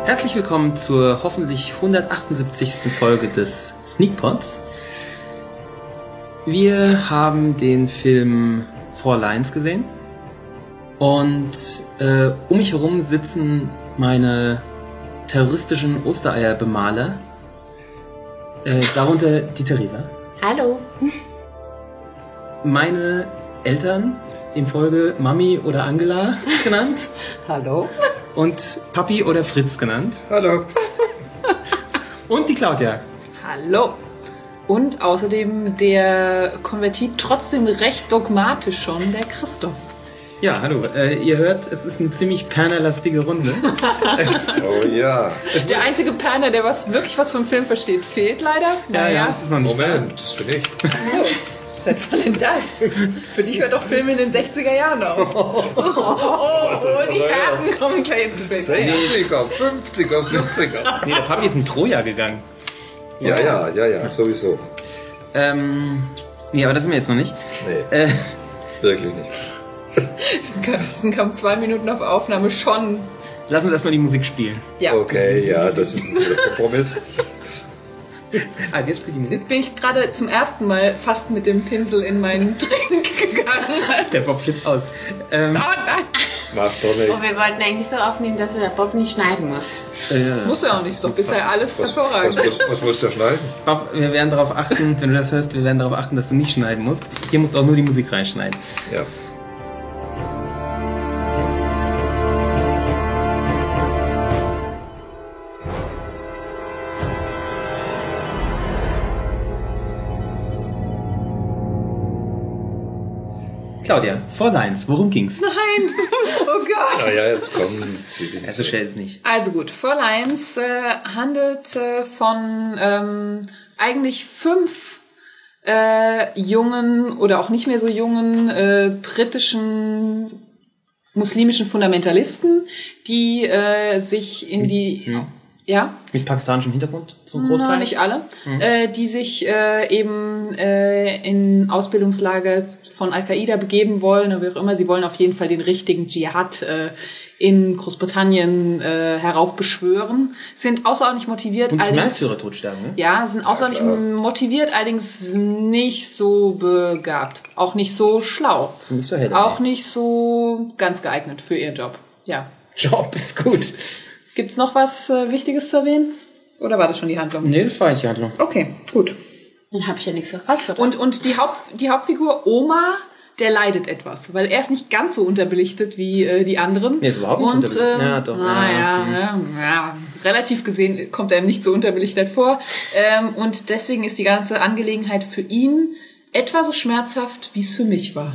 Herzlich willkommen zur hoffentlich 178. Folge des Sneakpods. Wir haben den Film Four Lions gesehen und um mich herum sitzen meine terroristischen Ostereierbemaler, darunter die Theresa. Hallo. Meine Eltern, in Folge Mami oder Angela genannt. Hallo. Und Papi oder Fritz genannt. Hallo. Und die Claudia. Hallo. Und außerdem der konvertiert trotzdem recht dogmatisch schon, der Christoph. Ja, hallo. Ihr hört, es ist eine ziemlich pernerlastige Runde. Oh ja. Der einzige Perner, der wirklich was vom Film versteht, fehlt leider. Ja, das ist noch nicht Moment, das bin ich. So. Seit wann denn das? Für dich hört doch Filme in den 60er Jahren auf. Die Härten kommen gleich ins Gespräch. 60er, 50er, 40er. Nee, der Papi ist in Troja gegangen. Ja, sowieso. Nee, aber das sind wir jetzt noch nicht. Nee, wirklich nicht. Es sind kaum 2 Minuten auf Aufnahme schon. Lass uns erstmal die Musik spielen. Ja. Okay, ja, das ist ein guter Kompromiss. Also jetzt spielt die Musik. Jetzt bin ich gerade zum ersten Mal fast mit dem Pinsel in meinen Trink gegangen. Der Bob flippt aus. Oh nein. Macht doch nichts. Oh, wir wollten eigentlich so aufnehmen, dass der Bob nicht schneiden muss. Muss er auch nicht, so bisher alles hervorragend. Was muss der schneiden? Bob, wir werden darauf achten, wenn du das hörst, wir werden darauf achten, dass du nicht schneiden musst. Hier musst du auch nur die Musik reinschneiden. Ja. Claudia, Four Lions, worum ging's? Nein! Oh Gott! Ja, jetzt komm, zieh dich Also schnell ist nicht. Also gut, Four Lions handelt von eigentlich 5 jungen oder auch nicht mehr so jungen britischen muslimischen Fundamentalisten, die sich in die... Ja? Mit pakistanischem Hintergrund zum Großteil? Nein, nicht alle. Die sich eben in Ausbildungslager von Al-Qaida begeben wollen oder wie auch immer. Sie wollen auf jeden Fall den richtigen Dschihad in Großbritannien heraufbeschwören. Sind außerordentlich motiviert. Und die allerdings, Märtyrer totsterben, ne? ja, sind außerordentlich motiviert, allerdings nicht so begabt. Auch nicht so schlau. Sind nicht so hell. Auch nicht so ganz geeignet für ihren Job. Ja. Job ist gut. Gibt's noch was Wichtiges zu erwähnen? Oder war das schon die Handlung? Nee, das war nicht die Handlung. Okay, gut. Dann habe ich ja nichts verpasst. Und die Hauptfigur Oma, der leidet etwas, weil er ist nicht ganz so unterbelichtet wie die anderen. Nee, ist überhaupt nicht unterbelichtet. Ja, doch. Ja, relativ gesehen kommt er ihm nicht so unterbelichtet vor. Und deswegen ist die ganze Angelegenheit für ihn etwa so schmerzhaft, wie es für mich war.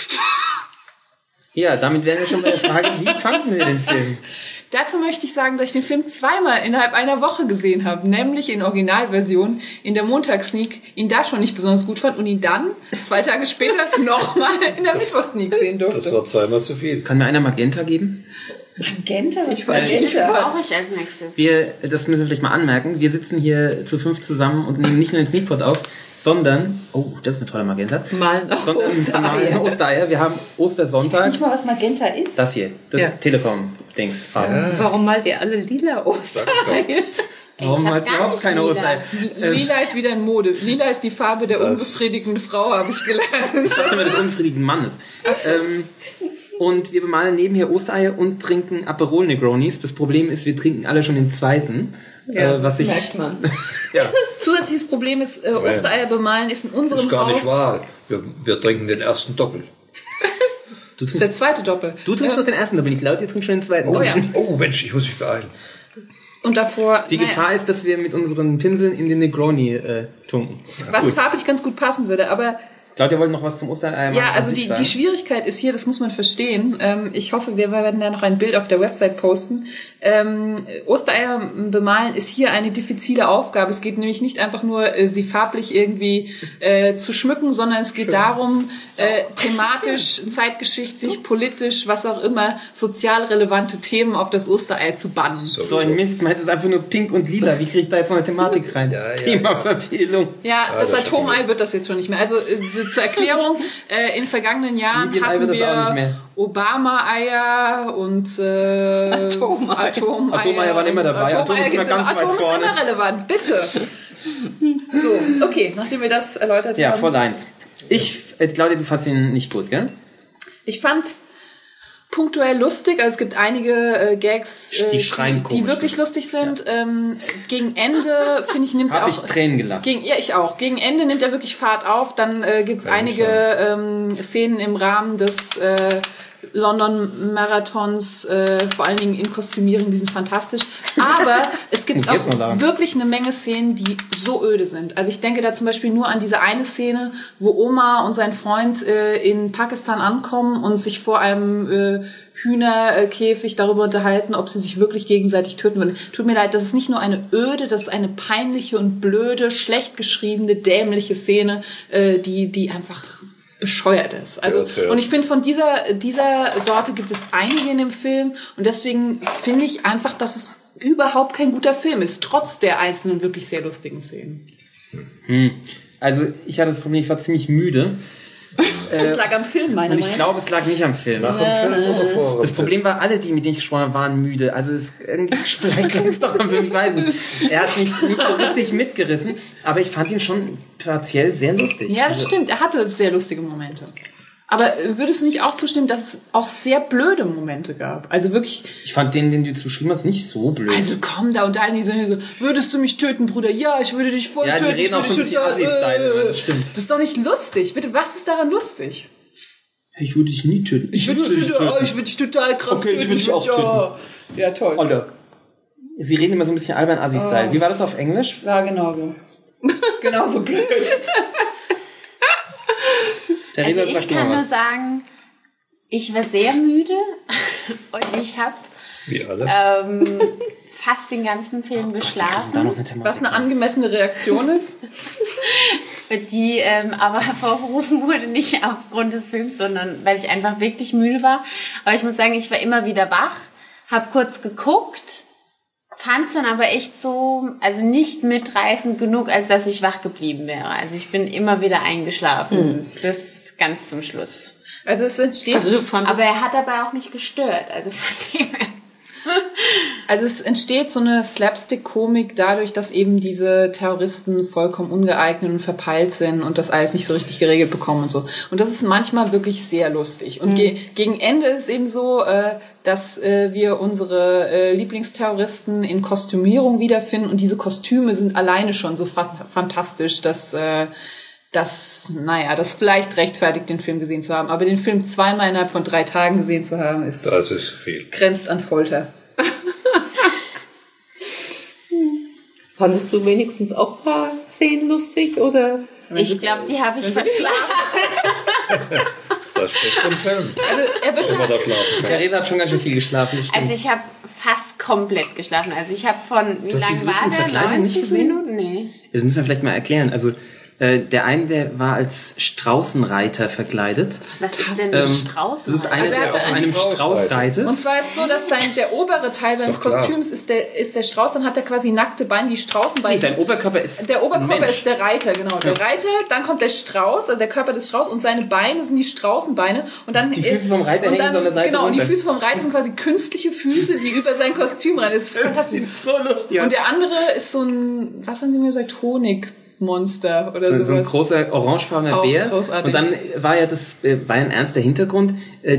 Ja, damit wären wir schon bei der Frage, wie fanden wir den Film? Dazu möchte ich sagen, dass ich den Film 2-mal innerhalb einer Woche gesehen habe, nämlich in Originalversion, in der Montagssneak, ihn da schon nicht besonders gut fand und ihn dann 2 Tage später nochmal in der Mittwochssneak sehen durfte. Das war 2-mal zu viel. Kann mir einer Magenta geben? Magenta? Ich brauche ich als nächstes. Das müssen wir vielleicht mal anmerken, wir sitzen hier zu 5 zusammen und nehmen nicht nur den Sneakpot auf, sondern, oh, das ist eine tolle Magenta. Mal sondern Ostereier. Wir haben Ostersonntag. Ich weiß nicht mal, was Magenta ist. Das hier, das Telekom-Dings, Farben. Ja. Warum malt ihr alle lila Ostereier? Warum malst du überhaupt keine Ostereier? Lila ist wieder in Mode. Lila ist die Farbe der unbefriedigenden Frau, habe ich gelernt. Ich dachte immer, des unbefriedigenden Mannes. Und wir bemalen nebenher Ostereier und trinken Aperol Negronis. Das Problem ist, wir trinken alle schon den zweiten. Ja, was das merkt man. Ja. Zusätzliches Problem ist, Ostereier bemalen ist in unserem Das ist gar nicht Haus... wahr. Wir trinken den ersten Doppel. Das ist der zweite Doppel. Du trinkst noch den ersten Doppel, Claudia trinkt schon den zweiten. Oh, ja. Oh Mensch, ich muss mich beeilen. Und davor... Die Gefahr ist, dass wir mit unseren Pinseln in den Negroni tunken. Was farblich ganz gut passen würde, aber... Claudia wollte noch was zum Ostereier machen. Ja, also die Schwierigkeit ist hier, das muss man verstehen. Ich hoffe, wir werden da noch ein Bild auf der Website posten. Ostereier bemalen ist hier eine diffizile Aufgabe. Es geht nämlich nicht einfach nur, sie farblich irgendwie zu schmücken, sondern es geht darum, thematisch, zeitgeschichtlich, politisch, was auch immer, sozial relevante Themen auf das Osterei zu bannen. So ein Mist, meint es einfach nur pink und lila. Wie kriege ich da jetzt noch eine Thematik rein? Themaverfehlung. Ja, das Atomei wird das jetzt schon nicht mehr. Also zur Erklärung, in vergangenen Jahren hatten wir Obama-Eier und Atom-Eier. Atom-Eier waren immer dabei. Atom ist immer relevant, bitte. So, okay, nachdem wir das erläutert haben. Ja, voll eins. Claudia, du fandst ihn nicht gut, gell? Ich fand punktuell lustig, also es gibt einige Gags, die wirklich lustig sind. Ja. Gegen Ende, finde ich, nimmt er auch... Habe ich Tränen gelacht. Ich auch. Gegen Ende nimmt er wirklich Fahrt auf. Dann gibt es einige Szenen im Rahmen des London-Marathons, vor allen Dingen in Kostümierung, die sind fantastisch. Aber es gibt auch wirklich eine Menge Szenen, die so öde sind. Also ich denke da zum Beispiel nur an diese eine Szene, wo Oma und sein Freund in Pakistan ankommen und sich vor einem Hühnerkäfig darüber unterhalten, ob sie sich wirklich gegenseitig töten würden. Tut mir leid, das ist nicht nur eine öde, das ist eine peinliche und blöde, schlecht geschriebene, dämliche Szene, die einfach bescheuert ist. Also, und ich finde, von dieser Sorte gibt es einige in dem Film und deswegen finde ich einfach, dass es überhaupt kein guter Film ist, trotz der einzelnen wirklich sehr lustigen Szenen. Also, ich hatte das Problem, ich war ziemlich müde. Es lag am Film, meine Meinung. Und ich glaube, es lag nicht am Film. Das Problem war, alle, mit denen ich gesprochen habe, waren müde. Also vielleicht lag es doch am Film, ich weiß nicht. Er hat mich nicht so richtig mitgerissen, aber ich fand ihn schon partiell sehr lustig. Ja, das stimmt. Er hatte sehr lustige Momente. Aber würdest du nicht auch zustimmen, dass es auch sehr blöde Momente gab? Also wirklich... Ich fand den du beschrieben hast, nicht so blöd. Also komm, da unterhalten die so, würdest du mich töten, Bruder? Ja, ich würde dich voll töten. Ja, die reden auch so ein bisschen Assi-Style, das stimmt. Das ist doch nicht lustig. Bitte, was ist daran lustig? Ich würde dich nie töten. Ich würde dich total krass töten. Okay, ich würde dich auch töten. Ja, toll. Alter. Sie reden immer so ein bisschen albern Assi-Style. Wie war das auf Englisch? Ja, genauso. Genauso blöd. Also ich kann nur sagen, ich war sehr müde und ich habe fast den ganzen Film geschlafen. Was eine angemessene Reaktion ist. Die aber hervorgerufen wurde, nicht aufgrund des Films, sondern weil ich einfach wirklich müde war. Aber ich muss sagen, ich war immer wieder wach, habe kurz geguckt, fand es dann aber echt so, also nicht mitreißend genug, als dass ich wach geblieben wäre. Also ich bin immer wieder eingeschlafen, bis ganz zum Schluss. Also es entsteht... aber er hat dabei auch nicht gestört, also von dem her. Also es entsteht so eine Slapstick-Komik dadurch, dass eben diese Terroristen vollkommen ungeeignet und verpeilt sind und das alles nicht so richtig geregelt bekommen und so. Und das ist manchmal wirklich sehr lustig. Und gegen Ende ist eben so, dass wir unsere Lieblingsterroristen in Kostümierung wiederfinden und diese Kostüme sind alleine schon so fantastisch, dass das vielleicht rechtfertigt, den Film gesehen zu haben. Aber den Film zweimal innerhalb von 3 Tagen gesehen zu haben, das ist viel. Grenzt an Folter. Fandest du wenigstens auch ein paar Szenen lustig, oder? Ich glaube, die habe ich verschlafen. Das spricht vom Film. Also er wird Theresa hat schon ganz schön viel geschlafen. Also ich habe fast komplett geschlafen. Also ich habe wie lange war der? 90 Minuten? Nee. Das müssen wir vielleicht mal erklären. Also der eine, der war als Straußenreiter verkleidet. Was ist denn ein Straußenreiter? Das ist einer, der auf einem Strauß reitet. Und zwar ist es so, dass der obere Teil seines Kostüms ist der Strauß, dann hat er quasi nackte Beine, die Straußenbeine. Nee, sein Oberkörper ist der Oberkörper ist der Reiter, genau. Der Reiter, dann kommt der Strauß, also der Körper des Strauß und seine Beine sind die Straußenbeine. Und dann die Füße vom Reiter hängen an der Seite Genau, und die Füße vom Reiter sind quasi künstliche Füße, die über sein Kostüm rein. Das ist fantastisch. So lustig. Und der andere ist so ein, was haben die mir gesagt, Honigmonster oder sowas. So ein großer orangefarbener Bär. Großartig. Und dann war ja ein ernster Hintergrund.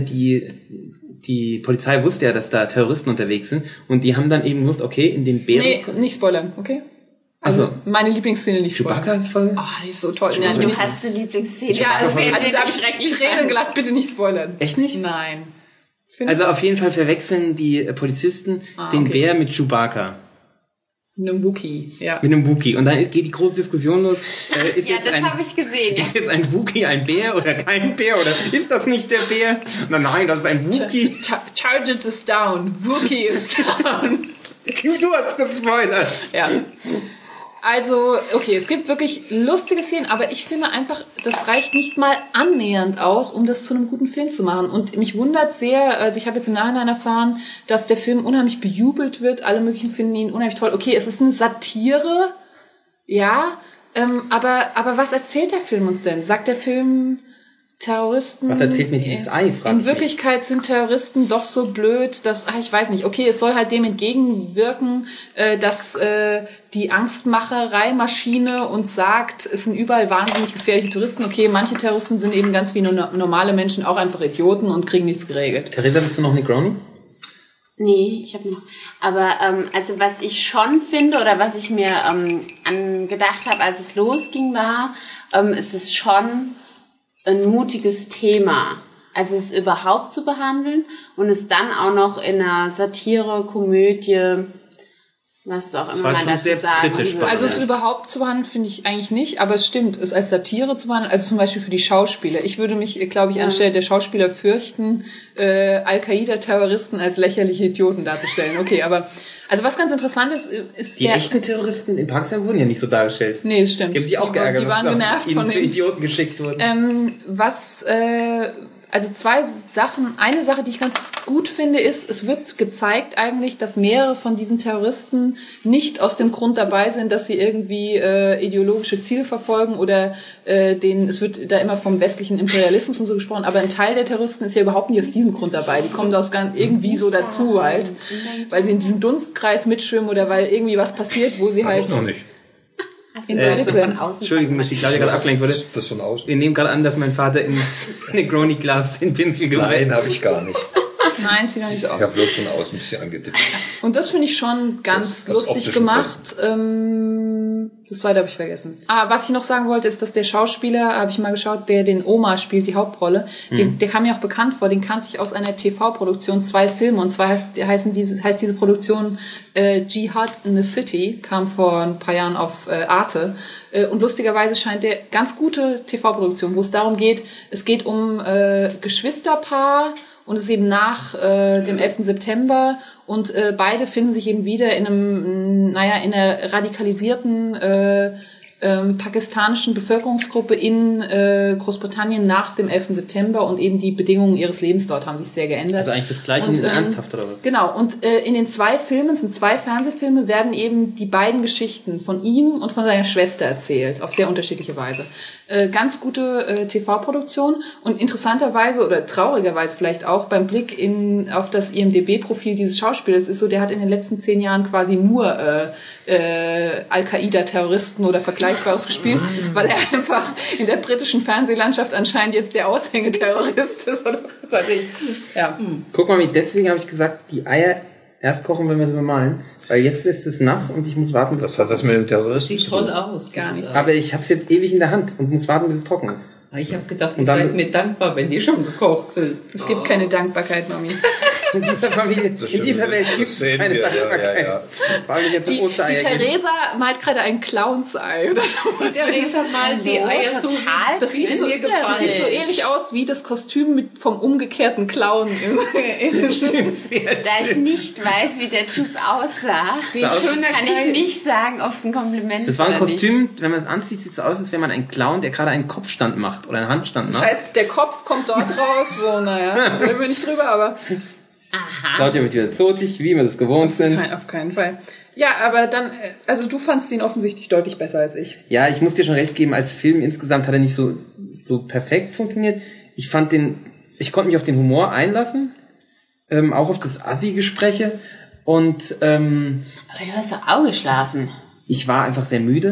Die Polizei wusste ja, dass da Terroristen unterwegs sind. Und die haben dann eben gewusst, okay, in den Bären... Nee, nicht spoilern, okay? Also meine Lieblingsszene nicht spoilern. Chewbacca-Folge? Die ist so toll. Ja, du hast eine Lieblingsszene. Ja, also da habe ich Tränen gelacht, bitte nicht spoilern. Echt nicht? Nein. Also auf jeden Fall verwechseln die Polizisten den Bär mit Chewbacca. Mit einem Wookie, ja. Mit einem Wookie. Und dann geht die große Diskussion los. Das habe ich gesehen. Ist jetzt ein Wookie ein Bär oder kein Bär? Oder ist das nicht der Bär? Nein, das ist ein Wookie. Target is down. Wookie is down. Du hast gespoilert. Ja. Also, okay, es gibt wirklich lustige Szenen, aber ich finde einfach, das reicht nicht mal annähernd aus, um das zu einem guten Film zu machen. Und mich wundert sehr, also ich habe jetzt im Nachhinein erfahren, dass der Film unheimlich bejubelt wird. Alle möglichen finden ihn unheimlich toll. Okay, es ist eine Satire, ja, aber was erzählt der Film uns denn? Sagt der Film Terroristen... Was erzählt mir dieses Ei, In Wirklichkeit sind Terroristen doch so blöd, dass, ich weiß nicht, okay, es soll halt dem entgegenwirken, dass die Angstmacherei-Maschine uns sagt, es sind überall wahnsinnig gefährliche Touristen. Okay, manche Terroristen sind eben ganz wie normale Menschen auch einfach Idioten und kriegen nichts geregelt. Theresa, willst du noch Negroni? Nee, ich habe noch. Aber also was ich schon finde oder was ich mir angedacht habe, als es losging, war, ist es schon ein mutiges Thema. Also es überhaupt zu behandeln und es dann auch noch in einer Satire, Komödie, was auch immer man dazu sagen würde. Also es überhaupt zu behandeln, finde ich eigentlich nicht, aber es stimmt, es als Satire zu behandeln, also zum Beispiel für die Schauspieler. Ich würde mich, glaube ich, anstelle der Schauspieler fürchten, Al-Qaida-Terroristen als lächerliche Idioten darzustellen. Okay, aber also was ganz interessant ist die echten Terroristen in Pakistan wurden ja nicht so dargestellt. Nee, das stimmt. Die haben sich auch geärgert, die waren genervt ihnen für Idioten geschickt wurden. Also zwei Sachen. Eine Sache, die ich ganz gut finde, ist, es wird gezeigt eigentlich, dass mehrere von diesen Terroristen nicht aus dem Grund dabei sind, dass sie irgendwie ideologische Ziele verfolgen oder es wird da immer vom westlichen Imperialismus und so gesprochen, aber ein Teil der Terroristen ist ja überhaupt nicht aus diesem Grund dabei. Die kommen da irgendwie so dazu halt, weil sie in diesem Dunstkreis mitschwimmen oder weil irgendwie was passiert, wo sie halt... Ich noch nicht. Entschuldigung, dass die Claudia gerade abgelenkt wurde. Das von außen? Wir nehmen gerade an, dass mein Vater ins Negroni-Glas den Pinsel gemacht hat. Nein, habe ich gar nicht. Nein, sieht doch nicht so aus. Ich habe bloß von außen ein bisschen angedippt. Und das finde ich schon ganz lustig gemacht. Das zweite habe ich vergessen. Was ich noch sagen wollte, ist, dass der Schauspieler, habe ich mal geschaut, der den Oma spielt, die Hauptrolle, der kam mir auch bekannt vor, den kannte ich aus einer TV-Produktion, 2 Filme, und zwar heißt diese Produktion Jihad in the City, kam vor ein paar Jahren auf Arte. Und lustigerweise scheint der ganz gute TV-Produktion, wo es darum geht, es geht um Geschwisterpaar, und es ist eben nach dem 11. September und beide finden sich eben wieder in in einer radikalisierten pakistanischen Bevölkerungsgruppe in Großbritannien nach dem 11. September und eben die Bedingungen ihres Lebens dort haben sich sehr geändert. Also eigentlich das Gleiche, und ernsthaft oder was? Genau, und in den 2 Filmen, es sind 2 Fernsehfilme, werden eben die beiden Geschichten von ihm und von seiner Schwester erzählt, auf sehr unterschiedliche Weise. Ganz gute TV-Produktion und interessanterweise oder traurigerweise vielleicht auch beim Blick auf das IMDb-Profil dieses Schauspielers ist so, der hat in den letzten 10 Jahren quasi nur Al-Qaida-Terroristen oder Vergleichbares gespielt, weil er einfach in der britischen Fernsehlandschaft anscheinend jetzt der Aushängeterrorist ist oder was weiß ich. Ja. Guck mal, deswegen habe ich gesagt, die Eier erst kochen, wenn wir sie bemalen. Weil jetzt ist es nass und ich muss warten, bis... Was hat das mit dem Terroristen? Sieht toll aus. Gar nicht. Aber ich habe es jetzt ewig in der Hand und muss warten, bis es trocken ist. Ich habe gedacht, ihr seid mir dankbar, wenn die schon gekocht sind. Es gibt keine Dankbarkeit, Mami. In dieser Familie, in dieser Welt gibt es keine Dankbarkeit. Ja. Die Theresa malt gerade ein Clownsei oder sowas. Theresa malt die Eier total. Das sieht so ähnlich aus wie das Kostüm vom umgekehrten Clown. Da ich nicht weiß, wie der Typ aussah, kann ich nicht sagen, ob es ein Kompliment ist. Das war ein Kostüm, wenn man es anzieht, sieht es so aus, als wäre man ein Clown, der gerade einen Kopfstand macht oder einen Handstand macht. Das heißt, der Kopf kommt dort raus, wo, reden wir nicht drüber, aber... Aha. Claudia wird wieder zotig, wie wir das gewohnt sind. Auf keinen Fall. Ja, aber dann, also du fandst ihn offensichtlich deutlich besser als ich. Ja, ich muss dir schon recht geben, als Film insgesamt hat er nicht so perfekt funktioniert. Ich konnte mich auf den Humor einlassen, auch auf das Assi-Gespräche und aber du hast doch auch geschlafen. Ich war einfach sehr müde.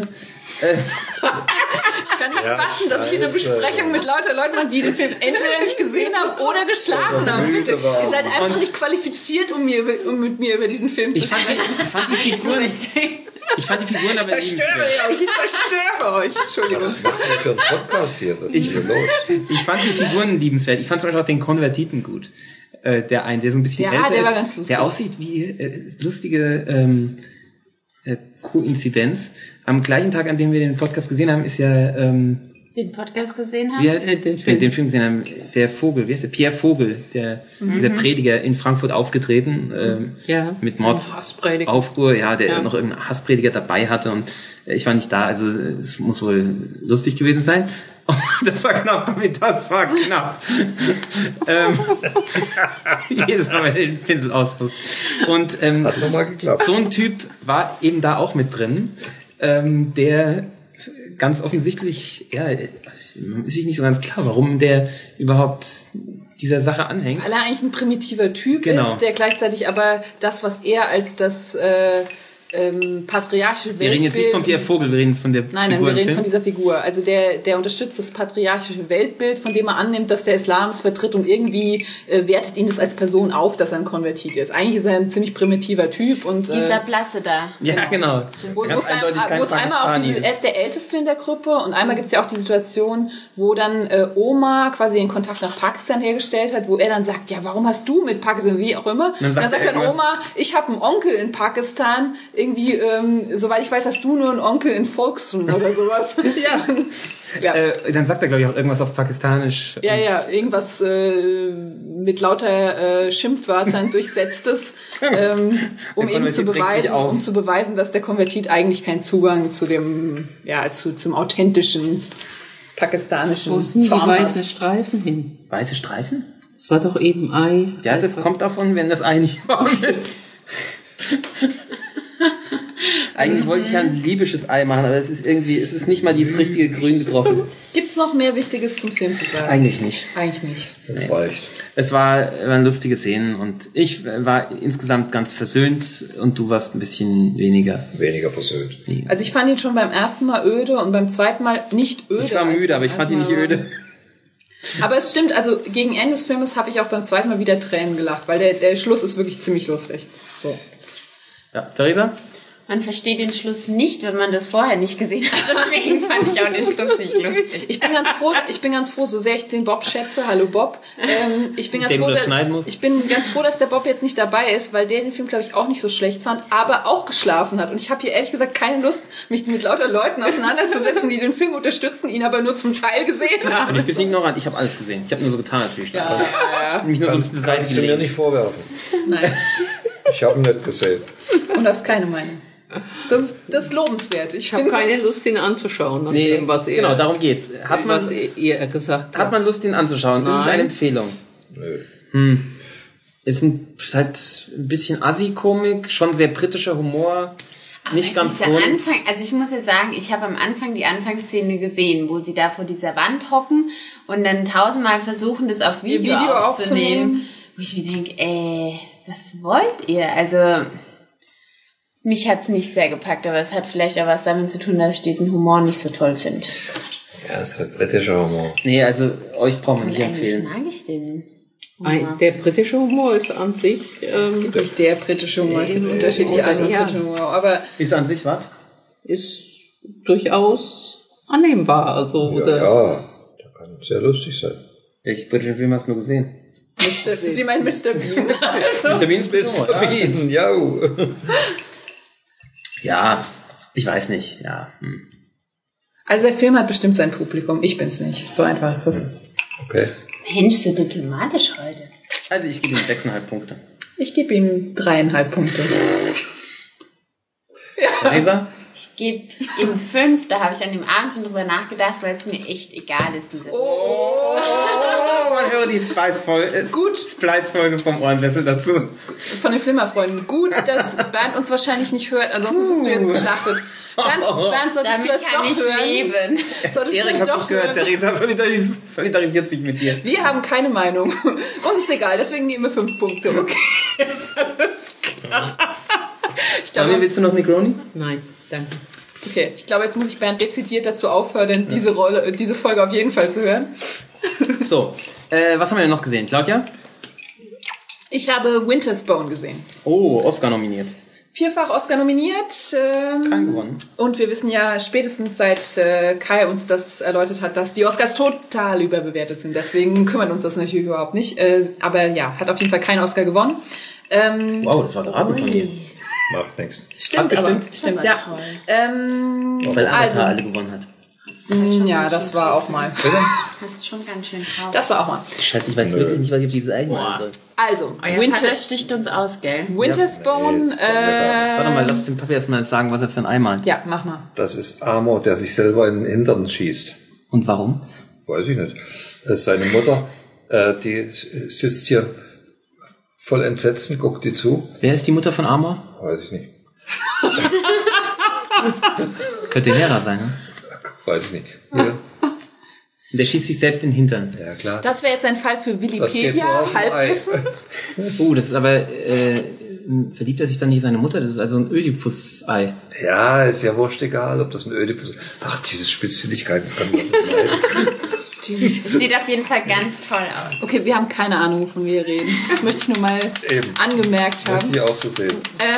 Ich kann nicht fassen, dass ich eine Besprechung mit lauter Leuten habe, die den Film entweder nicht gesehen haben oder geschlafen haben. Bitte. Ihr seid einfach nicht qualifiziert, um mit mir über diesen Film zu sprechen. Ich fand die Figuren aber Ich zerstöre euch. Entschuldigung. Was macht ihr für einen Podcast hier? Was ist hier los? Ich fand die Figuren liebenswert. Ich fand zum Beispiel auch den Konvertiten gut. Der so ein bisschen älter der ist, war ganz lustig. Der aussieht wie lustige Koinzidenz. Am gleichen Tag, an dem wir den Podcast gesehen haben, ist ja den Podcast gesehen haben? Wie heißt den Film gesehen haben, der Vogel, wie heißt der? Pierre Vogel, dieser Prediger in Frankfurt aufgetreten, mit Mordsaufruhr, der noch irgendeinen Hassprediger dabei hatte und ich war nicht da, also es muss wohl lustig gewesen sein. Das war knapp. Jedes Mal, wenn den Pinsel auspusst. Und hat nochmal geklappt. So ein Typ war eben da auch mit drin, der ganz offensichtlich, ja, ist sich nicht so ganz klar, warum der überhaupt dieser Sache anhängt. Weil er eigentlich ein primitiver Typ ist, der gleichzeitig aber das, was er als das patriarchische Weltbild... Wir reden jetzt nicht von Pierre Vogel, wir reden jetzt von der Figur. Nein, wir reden von dieser Figur. Also der unterstützt das patriarchische Weltbild, von dem er annimmt, dass der Islam es vertritt und irgendwie wertet ihn das als Person auf, dass er ein Konvertit ist. Eigentlich ist er ein ziemlich primitiver Typ und... Dieser Blasse da. Ja, genau. Wo es einmal auch er ist der Älteste in der Gruppe und einmal gibt es ja auch die Situation, wo dann Oma quasi den Kontakt nach Pakistan hergestellt hat, wo er dann sagt, ja, warum hast du mit Pakistan, wie auch immer. Dann sagt dann Oma, ich habe einen Onkel in Pakistan, irgendwie, soweit ich weiß, hast du nur einen Onkel in Volkssund oder sowas. Dann sagt er, glaube ich, auch irgendwas auf Pakistanisch. Ja, irgendwas mit lauter Schimpfwörtern durchsetztes, um eben zu beweisen, dass der Konvertit eigentlich keinen Zugang zu dem, zum authentischen pakistanischen Wo sind die weißen Streifen hin? Weiße Streifen? Das war doch eben Ei. Ja, das kommt davon, wenn das Ei nicht warm ist. Eigentlich wollte ich ja ein libysches Ei machen, aber es ist nicht mal dieses richtige Grün getroffen. Gibt's noch mehr Wichtiges zum Film zu sagen? Eigentlich nicht. Das reicht. Es waren lustige Szenen und ich war insgesamt ganz versöhnt und du warst ein bisschen weniger versöhnt. Also ich fand ihn schon beim ersten Mal öde und beim zweiten Mal nicht öde. Ich war müde, aber ich fand ihn nicht öde. Aber es stimmt, also gegen Ende des Filmes habe ich auch beim zweiten Mal wieder Tränen gelacht, weil der Schluss ist wirklich ziemlich lustig. So. Ja, Theresa? Man versteht den Schluss nicht, wenn man das vorher nicht gesehen hat. Deswegen fand ich auch den Schluss nicht lustig. Ich bin ganz froh, so sehr ich den Bob schätze. Hallo Bob. Ich bin ganz froh, dass der Bob jetzt nicht dabei ist, weil der den Film, glaube ich, auch nicht so schlecht fand, aber auch geschlafen hat. Und ich habe hier ehrlich gesagt keine Lust, mich mit lauter Leuten auseinanderzusetzen, die den Film unterstützen, ihn aber nur zum Teil gesehen haben. Und ich bin ignorant, ich habe alles gesehen. Ich habe nur so getan, als würde ich Mich nur so kannst du mir nicht vorwerfen. Nein. Ich habe ihn nicht gesehen. Und das ist keine Meinung. Das ist lobenswert. Ich habe keine Lust, ihn anzuschauen. Genau, darum geht's. Hat man Lust, ihn anzuschauen? Nein. Das ist eine Empfehlung. Nö. Ist halt ein bisschen Assi-Komik, schon sehr britischer Humor. Aber nicht ganz rund. Also ich muss ja sagen, ich habe am Anfang die Anfangsszene gesehen, wo sie da vor dieser Wand hocken und dann 1000-mal versuchen, das auf Video aufzunehmen. Wo ich mir denke, was wollt ihr? Also... Mich hat's nicht sehr gepackt, aber es hat vielleicht auch was damit zu tun, dass ich diesen Humor nicht so toll finde. Ja, es ist halt britischer Humor. Nee, also euch braucht man nicht empfehlen. Mag ich den. Der britische Humor ist an sich... es gibt nicht der britische Humor, es gibt unterschiedliche Arten von britischen Humor. Aber ist an sich was? Ist durchaus annehmbar. Also, der kann sehr lustig sein. Welchen britischen Film hast du nur gesehen? Sie meinen Mr. Bean. Mr. Bean ist Mr. Bean, ja. Ja, ich weiß nicht, ja. Also der Film hat bestimmt sein Publikum, ich bin's nicht. So einfach ist das. Okay. Mensch, so diplomatisch heute. Also ich gebe ihm 6,5 Punkte. Ich gebe ihm 3,5 Punkte. Theresa? Ich gebe ihm 5, da habe ich an dem Abend schon drüber nachgedacht, weil es mir echt egal ist, dieser man hört die Splice-Folge vom Ohrensessel dazu. Von den Filmerfreunden. Gut, dass Bernd uns wahrscheinlich nicht hört, ansonsten bist du jetzt geschlachtet. Bernd, solltest du das doch hören? Erik, hast du es gehört? Theresa solidarisiert sich mit dir. Wir haben keine Meinung. Uns ist egal, deswegen nehmen wir 5 Punkte. Okay. Alles klar. Willst du noch Negroni? Nein, danke. Okay, ich glaube, jetzt muss ich Bernd dezidiert dazu auffordern, diese Folge auf jeden Fall zu hören. So, was haben wir denn noch gesehen? Claudia? Ich habe Winter's Bone gesehen. Oh, Oscar nominiert. 4-fach Oscar nominiert. Kein gewonnen. Und wir wissen ja spätestens seit Kai uns das erläutert hat, dass die Oscars total überbewertet sind. Deswegen kümmert uns das natürlich überhaupt nicht. Aber ja, hat auf jeden Fall keinen Oscar gewonnen. Wow, das war geraten von dir. Macht nichts. Stimmt, ja. Weil Avatar alle gewonnen hat. Ja, das war auch mal. Das ist schon ganz schön traurig. Das war auch mal. Scheiße, ich weiß wirklich nicht, was ich auf dieses Ei machen soll. Also, Winter sticht uns aus, gell? Winter's Bone. Warte mal, lass den Papi erstmal sagen, was er für ein Ei malt. Ja, mach mal. Das ist Amor, der sich selber in den Hintern schießt. Und warum? Weiß ich nicht. Seine Mutter, die sitzt hier voll Entsetzen, guckt die zu. Wer ist die Mutter von Amor? Weiß ich nicht. Könnte Hera sein, ne? Weiß ich nicht. Ja. Der schießt sich selbst in den Hintern. Ja, klar. Das wäre jetzt ein Fall für Das geht nur Wikipedia, auf ein Halbwissen. Das ist aber, verliebt er sich dann nicht in seine Mutter? Das ist also ein Ödipus-Ei. Ja, ist ja wurscht egal, ob das ein Ödipus ist. Ach, diese Spitzfindigkeit, das kann man nicht leiden. Das sieht auf jeden Fall ganz toll aus. Okay, wir haben keine Ahnung, wovon wir reden. Das möchte ich nur mal angemerkt haben. Möchte ich auch so sehen.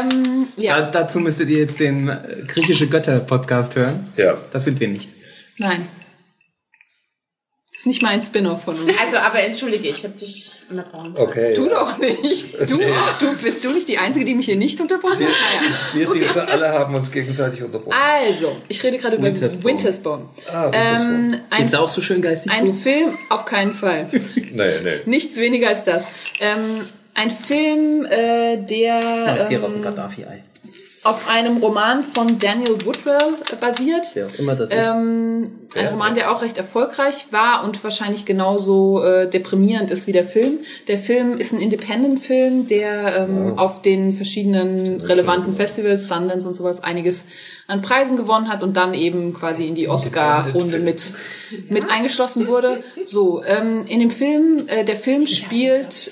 Dazu müsstet ihr jetzt den griechische Götter-Podcast hören. Ja. Das sind wir nicht. Nein. Das ist nicht mal ein Spin-off von uns. Also, aber entschuldige, ich habe dich unterbrochen. Okay. Du doch nicht. Du bist du nicht die Einzige, die mich hier nicht unterbrochen hat? Wir diese alle haben uns gegenseitig unterbrochen. Also, ich rede gerade über Wintersbone. Wintersbone. Ist auch so schön geistig Ein so? Film, auf keinen Fall. Nee. Nichts weniger als das. Ein Film, der Das hier aus dem Gaddafi-Ei. auf einem Roman von Daniel Woodwell basiert. Wer auch immer das ist. Ein Roman, der auch recht erfolgreich war und wahrscheinlich genauso deprimierend ist wie der Film. Der Film ist ein Independent-Film, der auf den verschiedenen relevanten Festivals, Sundance und sowas, einiges an Preisen gewonnen hat und dann eben quasi in die Oscar-Runde mit eingeschlossen wurde. So, in dem Film, der Film spielt...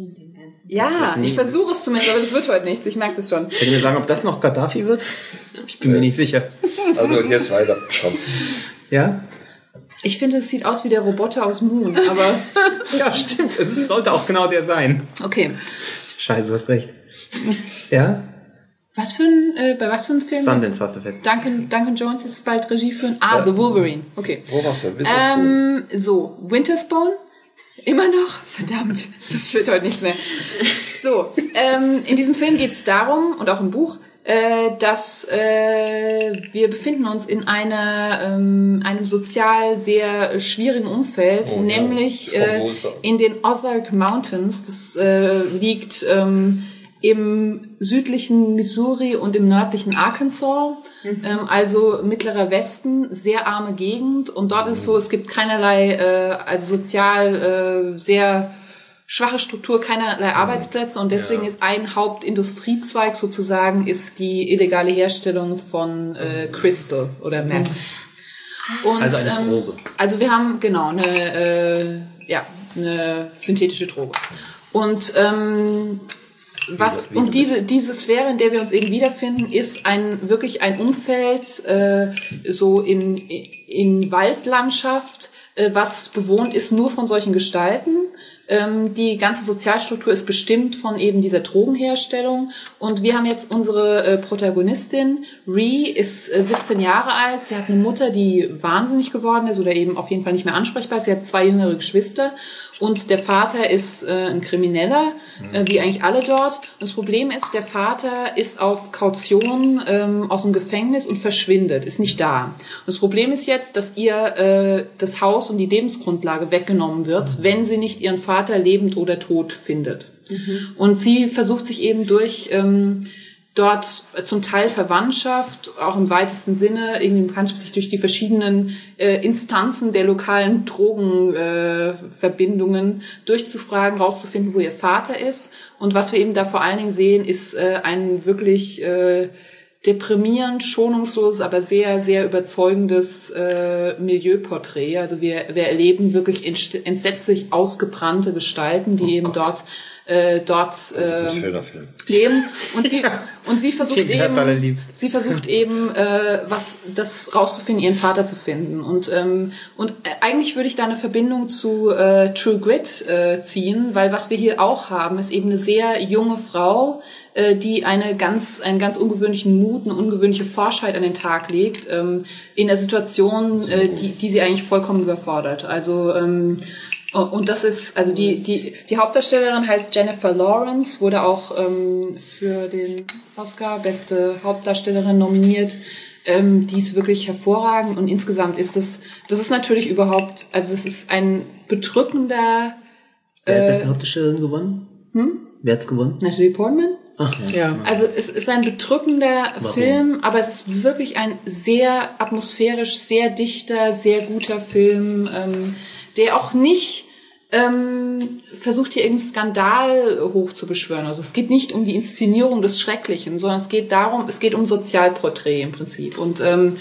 Ja, ich versuche es zumindest, aber das wird heute nichts. Ich merke das schon. Könnt ihr mir sagen, ob das noch Gaddafi wird? Ich bin mir nicht sicher. Also und jetzt weiter. Komm. Ja? Ich finde, es sieht aus wie der Roboter aus Moon, aber... Ja, stimmt. Sollte auch genau der sein. Okay. Scheiße, du hast recht. Ja? Bei was für ein Film? Sundance warst du fest. Duncan Jones ist bald Regie führen. The Wolverine. Okay. Wo warst du? Wintersbone. So, Wintersbone. Immer noch? Verdammt, das wird heute nichts mehr. So, in diesem Film geht es darum, und auch im Buch, dass wir befinden uns in einem sozial sehr schwierigen Umfeld, nämlich in den Ozark Mountains. Das liegt im südlichen Missouri und im nördlichen Arkansas, also mittlerer Westen, sehr arme Gegend. Und dort ist so, es gibt keinerlei, also sozial sehr schwache Struktur, keinerlei Arbeitsplätze. Und deswegen ist ein Hauptindustriezweig sozusagen, ist die illegale Herstellung von Crystal oder Meth. Und, also eine Droge. Also wir haben, genau, eine synthetische Droge. Und diese Sphäre, in der wir uns eben wiederfinden, ist wirklich ein Umfeld, so in Waldlandschaft, was bewohnt ist nur von solchen Gestalten. Die ganze Sozialstruktur ist bestimmt von eben dieser Drogenherstellung. Und wir haben jetzt unsere Protagonistin, Rhee, ist 17 Jahre alt. Sie hat eine Mutter, die wahnsinnig geworden ist oder eben auf jeden Fall nicht mehr ansprechbar ist. Sie hat 2 jüngere Geschwister. Und der Vater ist ein Krimineller, wie eigentlich alle dort. Das Problem ist, der Vater ist auf Kaution aus dem Gefängnis und verschwindet, ist nicht da. Und das Problem ist jetzt, dass ihr das Haus und die Lebensgrundlage weggenommen wird, wenn sie nicht ihren Vater lebend oder tot findet. Und sie versucht sich eben durch dort zum Teil Verwandtschaft, auch im weitesten Sinne, irgendwie Bekanntschaft, sich durch die verschiedenen Instanzen der lokalen Drogenverbindungen durchzufragen, rauszufinden, wo ihr Vater ist. Und was wir eben da vor allen Dingen sehen, ist ein wirklich deprimierend, schonungslos, aber sehr, sehr überzeugendes Milieuporträt. Also wir erleben wirklich entsetzlich ausgebrannte Gestalten, die eben dort das ist ein schöner Film. leben. Und sie versucht eben, das rauszufinden, ihren Vater zu finden. Und eigentlich würde ich da eine Verbindung zu True Grit ziehen, weil was wir hier auch haben, ist eben eine sehr junge Frau, die einen ganz ungewöhnlichen Mut, eine ungewöhnliche Forschheit an den Tag legt, in der Situation, die sie eigentlich vollkommen überfordert. Also und das ist, also die Hauptdarstellerin heißt Jennifer Lawrence, wurde auch für den Oscar beste Hauptdarstellerin nominiert. Die ist wirklich hervorragend und insgesamt ist das ist natürlich überhaupt, also es ist ein bedrückender... Wer hat beste Hauptdarstellerin gewonnen? Wer hat's gewonnen? Natalie Portman. Ach, ja. Also es ist ein bedrückender Film, aber es ist wirklich ein sehr atmosphärisch, sehr dichter, sehr guter Film, der auch nicht versucht, hier irgendeinen Skandal hochzubeschwören. Also es geht nicht um die Inszenierung des Schrecklichen, sondern es geht um Sozialporträt im Prinzip. Und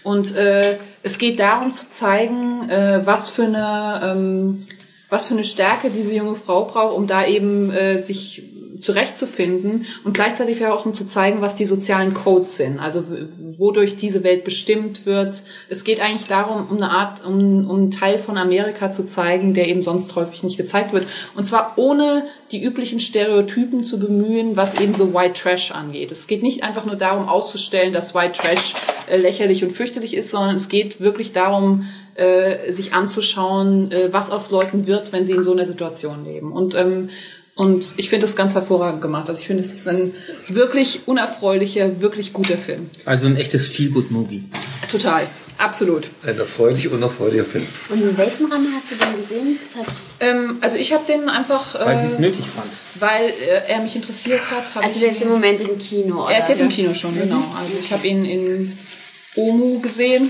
Und es geht darum zu zeigen, was für eine Stärke diese junge Frau braucht, um da eben sich zurechtzufinden und gleichzeitig auch um zu zeigen, was die sozialen Codes sind, also wodurch diese Welt bestimmt wird. Es geht eigentlich darum, um einen Teil von Amerika zu zeigen, der eben sonst häufig nicht gezeigt wird. Und zwar ohne die üblichen Stereotypen zu bemühen, was eben so White Trash angeht. Es geht nicht einfach nur darum auszustellen, dass White Trash lächerlich und fürchterlich ist, sondern es geht wirklich darum, sich anzuschauen, was aus Leuten wird, wenn sie in so einer Situation leben. Und ich finde das ganz hervorragend gemacht. Also ich finde, es ist ein wirklich unerfreulicher, wirklich guter Film. Also ein echtes Feel-Good-Movie. Total, absolut. Ein erfreulich, unerfreulicher Film. Und in welchem Rahmen hast du den gesehen? Also ich habe den einfach... Weil sie es nötig fand. Weil er mich interessiert hat. Also der ist im Moment im Kino, oder? Er ist jetzt im Kino schon, genau. Also ich habe ihn in Omu gesehen.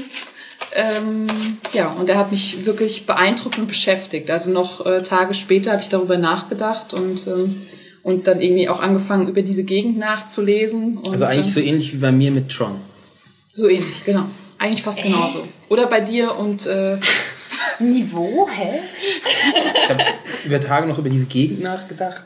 Und er hat mich wirklich beeindruckt und beschäftigt. Also noch Tage später habe ich darüber nachgedacht und dann irgendwie auch angefangen, über diese Gegend nachzulesen. Und, also eigentlich so ähnlich wie bei mir mit Tron. So ähnlich, genau. Eigentlich fast genauso. Oder bei dir und... Niveau, hä? Ich habe über Tage noch über diese Gegend nachgedacht.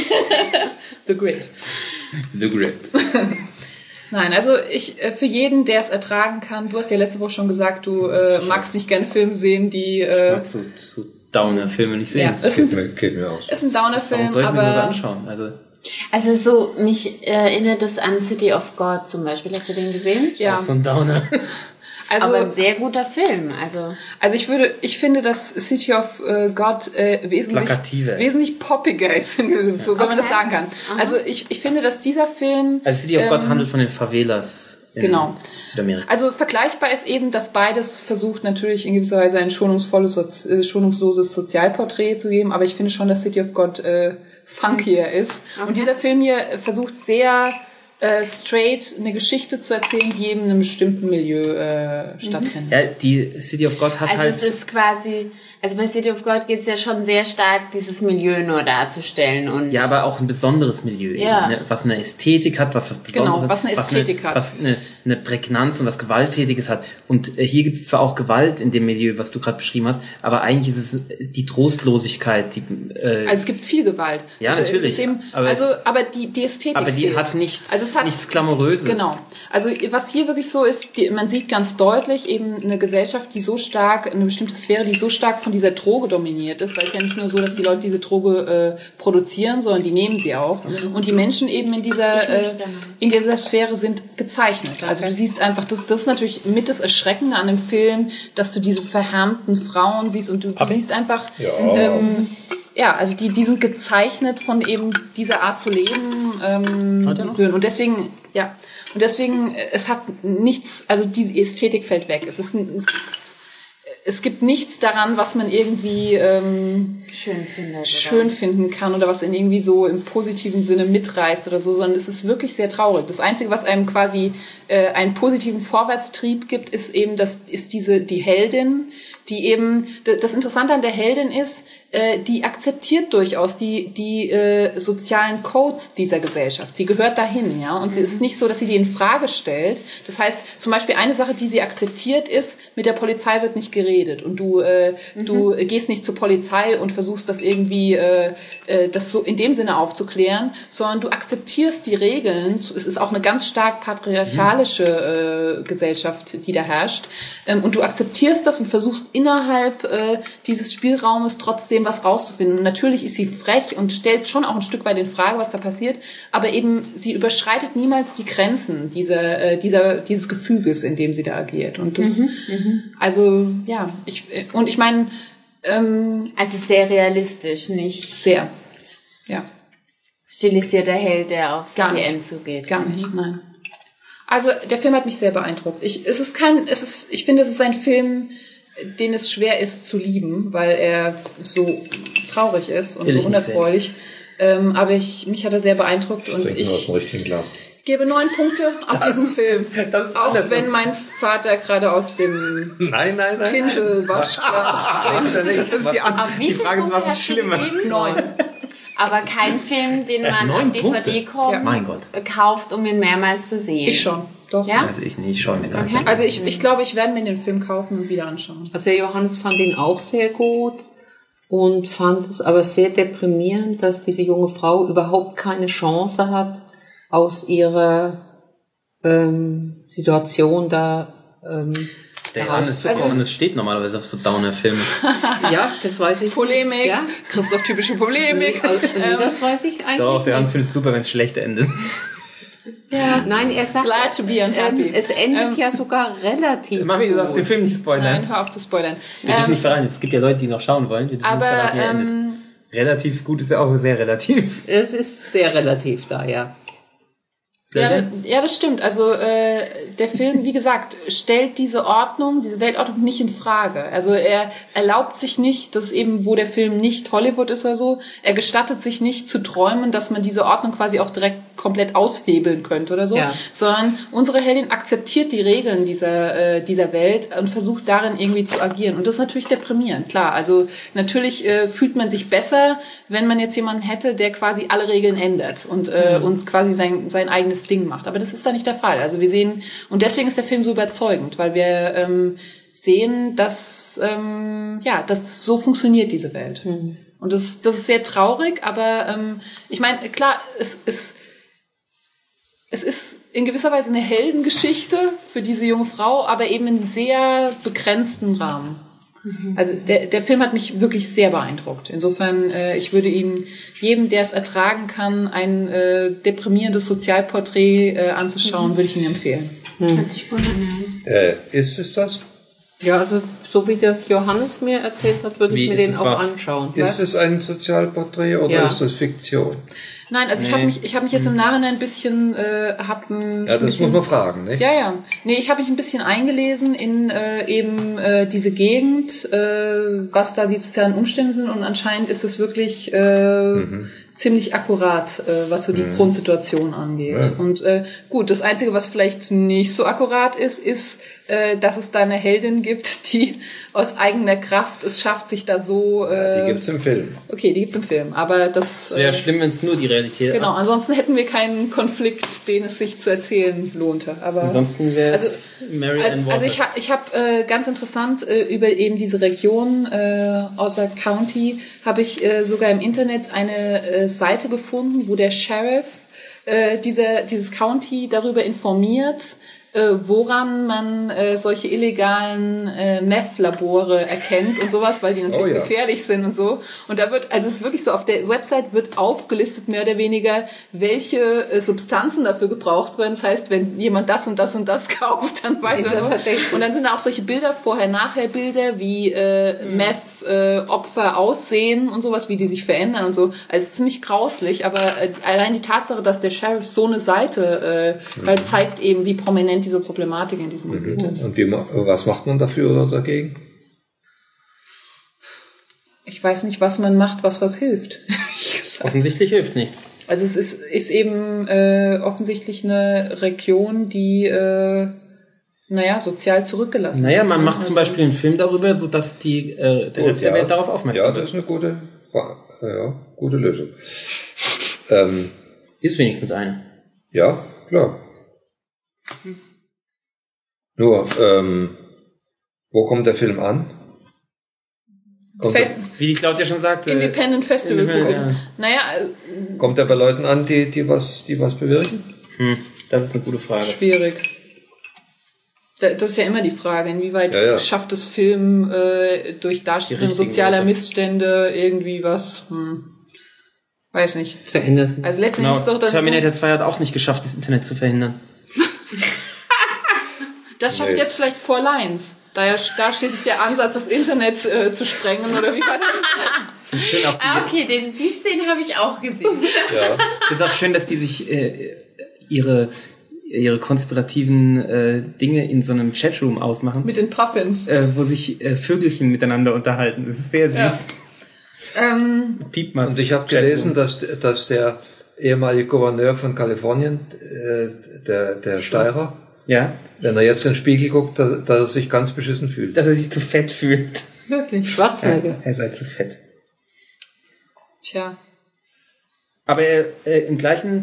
The Grid. The Grid. Nein, also für jeden, der es ertragen kann, du hast ja letzte Woche schon gesagt, du magst nicht gerne Filme sehen, die... magst du so Downer-Filme nicht sehen? Ja, geht mir aus. Ist ein Downer-Film, warum soll ich mir aber... das anschauen? Also so, mich erinnert das an City of God zum Beispiel. Hast du den gesehen? Ja. Auch so ein Downer. Also, aber ein sehr guter Film. Also ich finde, dass City of God wesentlich poppiger ist, so wenn man das sagen kann. Aha. Also ich finde, dass dieser Film... Also City of God handelt von den Favelas in Südamerika. Also vergleichbar ist eben, dass beides versucht natürlich in gewisser Weise ein schonungsloses Sozialporträt zu geben, aber ich finde schon, dass City of God funkier ist. Okay. Und dieser Film hier versucht sehr... straight eine Geschichte zu erzählen, die eben in einem bestimmten Milieu stattfindet. Ja, die City of God hat es ist quasi, also bei City of God geht es ja schon sehr stark, dieses Milieu nur darzustellen. Und ja, aber auch ein besonderes Milieu, ja. Eben, was eine Ästhetik hat, was Besonderes, genau, was eine Ästhetik hat. Was eine Prägnanz und was Gewalttätiges hat. Und hier gibt es zwar auch Gewalt in dem Milieu, was du gerade beschrieben hast, aber eigentlich ist es die Trostlosigkeit. Also es gibt viel Gewalt. Ja, also natürlich. Aber die Ästhetik aber die fehlt. Hat nichts Glamouröses. Genau. Also was hier wirklich so ist, man sieht ganz deutlich eben eine Gesellschaft, die so stark, eine bestimmte Sphäre, die so stark von dieser Droge dominiert ist, weil es ja nicht nur so, dass die Leute diese Droge produzieren, sondern die nehmen sie auch. Und die Menschen eben in dieser Sphäre sind gezeichnet. Also du siehst einfach, das ist natürlich mit das Erschreckende an dem Film, dass du diese verhärmten Frauen siehst und du siehst einfach, also die sind gezeichnet von eben dieser Art zu leben. Und deswegen, es hat nichts, also diese Ästhetik fällt weg. Es gibt nichts daran, was man irgendwie schön finden kann oder was ihn irgendwie so im positiven Sinne mitreißt oder so, sondern es ist wirklich sehr traurig. Das Einzige, was einem quasi einen positiven Vorwärtstrieb gibt, ist eben die Heldin, die eben, das Interessante an der Heldin ist, die akzeptiert durchaus die sozialen Codes dieser Gesellschaft. Sie gehört dahin, ja. Und es ist nicht so, dass sie die in Frage stellt. Das heißt, zum Beispiel eine Sache, die sie akzeptiert, ist, mit der Polizei wird nicht geredet. Und du gehst nicht zur Polizei und versuchst das irgendwie, das so in dem Sinne aufzuklären, sondern du akzeptierst die Regeln. Es ist auch eine ganz stark patriarchalische Gesellschaft, die da herrscht. Und du akzeptierst das und versuchst innerhalb dieses Spielraumes trotzdem was rauszufinden. Natürlich ist sie frech und stellt schon auch ein Stück weit in Frage, was da passiert, aber eben sie überschreitet niemals die Grenzen dieses Gefüges, in dem sie da agiert. Und das, also ich meine, also sehr realistisch, nicht sehr, ja, stilisierter Held, der aufs Happy End zugeht. Gar nicht, nein. Also der Film hat mich sehr beeindruckt. Ich finde, es ist ein Film, den es schwer ist zu lieben, weil er so traurig ist und so unerfreulich. Aber mich hat er sehr beeindruckt und ich gebe 9 Punkte auf diesen Film. Auch wenn mein Vater gerade aus dem Pinselwaschglas trinkt. Die Frage ist, was ist schlimmer? 9. Aber kein Film, den man auf DVD kauft, um ihn mehrmals zu sehen. Ich schon. Doch. Ja? Also ich nicht, schaue mir gar nicht Okay. an. Also ich glaube, ich werde mir den Film kaufen und wieder anschauen. Also der Johannes fand ihn auch sehr gut und fand es aber sehr deprimierend, dass diese junge Frau überhaupt keine Chance hat, aus ihrer Situation da Der Johannes steht normalerweise auf so Downer-Filme. ja, das weiß ich. Polemik, Ja, Christoph typische Polemik. das weiß ich eigentlich. Doch, der Johannes nicht. findet es super, wenn es schlecht endet. Ja, nein, er sagt, Glad to be unhappy. es endet ja sogar relativ Mami, du darfst den gut. Film nicht spoilern. Nein, hör auf zu spoilern. Wir dürfen nicht verraten. Es gibt ja Leute, die noch schauen wollen. Wir dürfen nicht verraten, wie er endet. Relativ gut ist ja auch sehr relativ. Es ist sehr relativ da, ja. Ja, das stimmt. Also der Film, wie gesagt, stellt diese Ordnung, diese Weltordnung nicht in Frage. Also er erlaubt sich nicht, dass eben, wo der Film nicht Hollywood ist oder so, er gestattet sich nicht zu träumen, dass man diese Ordnung quasi auch direkt komplett aushebeln könnte oder so, Ja. sondern unsere Heldin akzeptiert die Regeln dieser Welt und versucht darin irgendwie zu agieren. Und das ist natürlich deprimierend, klar. Also natürlich fühlt man sich besser, wenn man jetzt jemanden hätte, der quasi alle Regeln ändert und quasi sein eigenes Ding macht. Aber das ist da nicht der Fall. Also wir sehen, und deswegen ist der Film so überzeugend, weil wir sehen, dass so funktioniert diese Welt. Und das ist sehr traurig, aber ich meine, klar, es ist in gewisser Weise eine Heldengeschichte für diese junge Frau, aber eben in sehr begrenzten Rahmen. Also der Film hat mich wirklich sehr beeindruckt. Insofern, ich würde ihn jedem, der es ertragen kann, ein deprimierendes Sozialporträt anzuschauen, würde ich ihn empfehlen. Hört sich gut an. Ist es das? Ja, also so wie das Johannes mir erzählt hat, würde Wie, ich mir ist den es auch was? anschauen. Ist es ein Sozialporträt oder Ja. ist das Fiktion? Nein, also ich habe mich jetzt im Nachhinein ein bisschen Ja, das muss man fragen, ne? Ja. Nee, ich habe mich ein bisschen eingelesen in diese Gegend, was da die sozialen Umstände sind, und anscheinend ist es wirklich ziemlich akkurat, was so die Grundsituation angeht. Ja. Und gut, das Einzige, was vielleicht nicht so akkurat ist, dass es da eine Heldin gibt, die aus eigener Kraft es schafft, sich da so... Die gibt's im Film. Okay, die gibt's im Film, aber das... Es wäre schlimm, wenn es nur die Realität Genau, ansonsten hätten wir keinen Konflikt, den es sich zu erzählen lohnte. Aber Ansonsten wäre es Mary Ann Waters. also ich habe ganz interessant über eben diese Region außer County habe ich sogar im Internet eine Seite gefunden, wo der Sheriff dieses County darüber informiert, woran man solche illegalen Meth-Labore erkennt und sowas, weil die natürlich gefährlich sind und so. Und da es ist wirklich so, auf der Website wird aufgelistet, mehr oder weniger, welche Substanzen dafür gebraucht werden. Das heißt, wenn jemand das und das und das kauft, dann weiß er nur. Und dann sind da auch solche Bilder, Vorher-Nachher-Bilder, wie Meth-Opfer aussehen und sowas, wie die sich verändern und so. Also es ist ziemlich grauslich, aber allein die Tatsache, dass der Sheriff so eine Seite halt zeigt eben, wie prominent diese Problematik in diesem Gebiet ist. Und was macht man dafür oder dagegen? Ich weiß nicht, was man macht, was hilft. Offensichtlich hilft nichts. Also es ist eben offensichtlich eine Region, die sozial zurückgelassen ist. Naja, man macht zum Beispiel einen Film darüber, sodass der Rest der Welt darauf aufmerksam wird. Ja, wird. das ist eine gute Lösung. Ist wenigstens eine. Ja, klar. Nur, wo kommt der Film an? Wie die Claudia schon sagte. Independent Festival gucken. Ja. Naja, Kommt er bei Leuten an, die was bewirken? Das ist eine gute Frage. schwierig. Das ist ja immer die Frage, inwieweit schafft es Film durch Darstellung sozialer Leute. Missstände irgendwie was, weiß nicht. Verändert. Also letztendlich ist doch das Terminator 2 hat auch nicht geschafft, das Internet zu verhindern. das schafft jetzt vielleicht Four Lines. Da schließlich der Ansatz, das Internet zu sprengen, oder wie war das? Das ist schön auch Okay, die Szene habe ich auch gesehen. Ja. Das ist auch schön, dass die sich ihre konspirativen Dinge in so einem Chatroom ausmachen, Mit den Puffins. wo sich Vögelchen miteinander unterhalten. Das ist sehr süß. Piepmanns Und ich habe gelesen, dass der ehemalige Gouverneur von Kalifornien, der Steirer, wenn er jetzt in den Spiegel guckt, dass er sich ganz beschissen fühlt. dass er sich zu fett fühlt. Wirklich, Schwarzenegger. Er sei zu fett. Tja. Aber im gleichen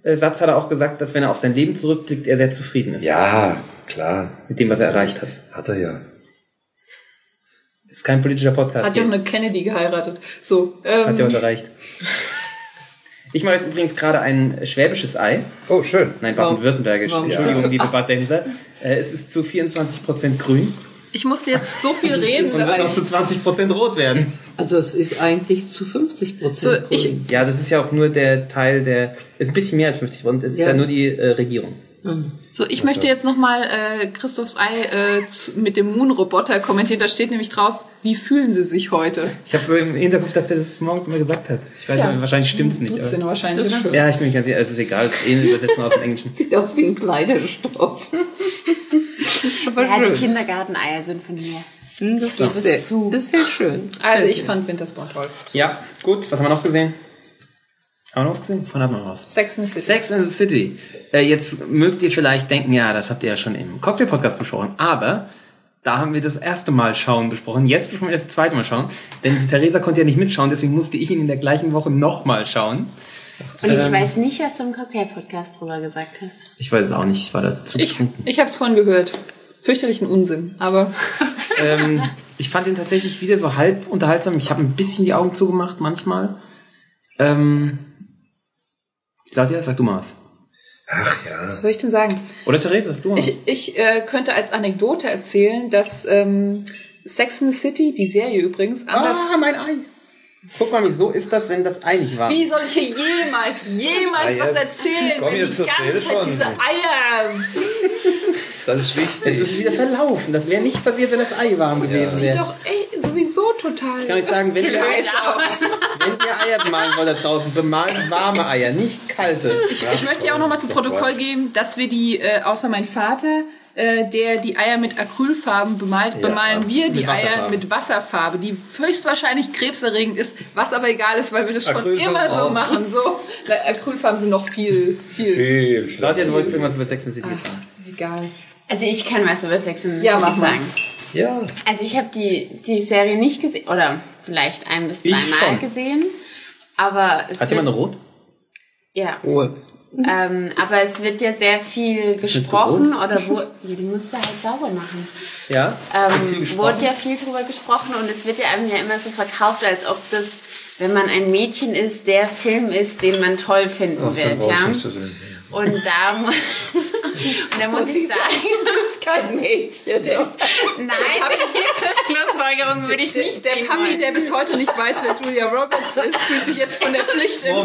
Satz hat er auch gesagt, dass wenn er auf sein Leben zurückblickt, er sehr zufrieden ist. Ja, klar. Mit dem, was er erreicht hat. Hat er ja. Ist kein politischer Podcast. Hat ja auch eine Kennedy geheiratet. So. Hat ja was erreicht. Ich mache jetzt übrigens gerade ein schwäbisches Ei. Oh, schön. Nein, baden-württembergisch. Entschuldigung, liebe Badenser. Es ist zu 24% grün. Ich musste jetzt so viel reden. Und es soll auch zu 20% rot werden. Also es ist eigentlich zu 50% so, grün. Ja, das ist ja auch nur der Teil der... Es ist ein bisschen mehr als 50%. Es ist ja nur die Regierung. So, ich möchte jetzt nochmal Christophs Ei mit dem Moon-Roboter kommentieren. Da steht nämlich drauf, wie fühlen Sie sich heute? Ich habe so im Hinterkopf, dass er das morgens immer gesagt hat. Ich weiß nicht, wahrscheinlich stimmt's nicht. Das ist wahrscheinlich, das ist schön. Ja, ich bin nicht ganz sicher. Es ist egal, es ist eine Übersetzung aus dem Englischen. Sieht aus wie ein Kleiderstoff. Aber Ja, schön. die Kindergarteneier sind von mir. Das ist sehr schön. Also ich fand Winterspawn toll. Ja, gut. Was haben wir noch gesehen? Haben wir noch was gesehen? Vorhin hat man noch was. Sex and the City. Sex and the City. Jetzt mögt ihr vielleicht denken, ja, das habt ihr ja schon im Cocktail-Podcast besprochen, aber da haben wir das erste Mal Schauen besprochen. Jetzt besprechen wir das zweite Mal Schauen, denn die Theresa konnte ja nicht mitschauen, deswegen musste ich ihn in der gleichen Woche nochmal schauen. Und ich weiß nicht, was du im Cocktail-Podcast drüber gesagt hast. Ich weiß es auch nicht, ich war da zu betrunken. Ich habe es vorhin gehört. Fürchterlichen Unsinn, aber... Ich fand ihn tatsächlich wieder so halb unterhaltsam. Ich habe ein bisschen die Augen zugemacht manchmal. Claudia, sag du mal was. Ach ja. Was soll ich denn sagen? Oder Theresa, sag du mal was. Ich könnte als Anekdote erzählen, dass Sex and the City, die Serie übrigens, anders... Ah, mein Ei! Guck mal, wieso ist das, wenn das Ei nicht war? Wie soll ich hier jemals was erzählen, Komm, wenn jetzt die ganze erzähl Zeit schon. diese Eier... Das ist Das wichtig. ist wieder verlaufen. Das wäre nicht passiert, wenn das Ei warm gewesen Sieht wäre. doch sowieso total... Ich kann euch sagen, wenn ihr Eier bemalen wollt da draußen, bemalt warme Eier, nicht kalte. Ich möchte ja auch nochmal zu Protokoll geben, dass wir die, außer mein Vater, der die Eier mit Acrylfarben bemalt, bemalen wir die mit Eier Wasserfarbe. mit Wasserfarbe, die höchstwahrscheinlich krebserregend ist, was aber egal ist, weil wir das schon Acrylfarben immer so auch. machen. So. Na, Acrylfarben sind noch viel. Viel Claudia, du wolltest irgendwas über Sex and the City sagen. Egal. Also ich kann was über Sex and the Ja, City mach mal. sagen. Ja. Also ich habe die Serie nicht gesehen, oder vielleicht ein- bis Ich zweimal schon. gesehen. Aber es Hat wird, jemand eine Rot? ja. Ruhe. Aber es wird ja sehr viel gesprochen oder die musst du halt sauber machen. Ja? Wird viel gesprochen? Wurde ja viel drüber gesprochen und es wird ja einem ja immer so verkauft, als ob das, wenn man ein Mädchen ist, der Film ist, den man toll finden wird, ja. Und da muss ich sagen, Du bist kein Mädchen. nein, diese Schlussfolgerung würde ich nicht Der ziehen Pami, wollen. der bis heute nicht weiß, wer Julia Roberts ist, fühlt sich jetzt von der Pflicht in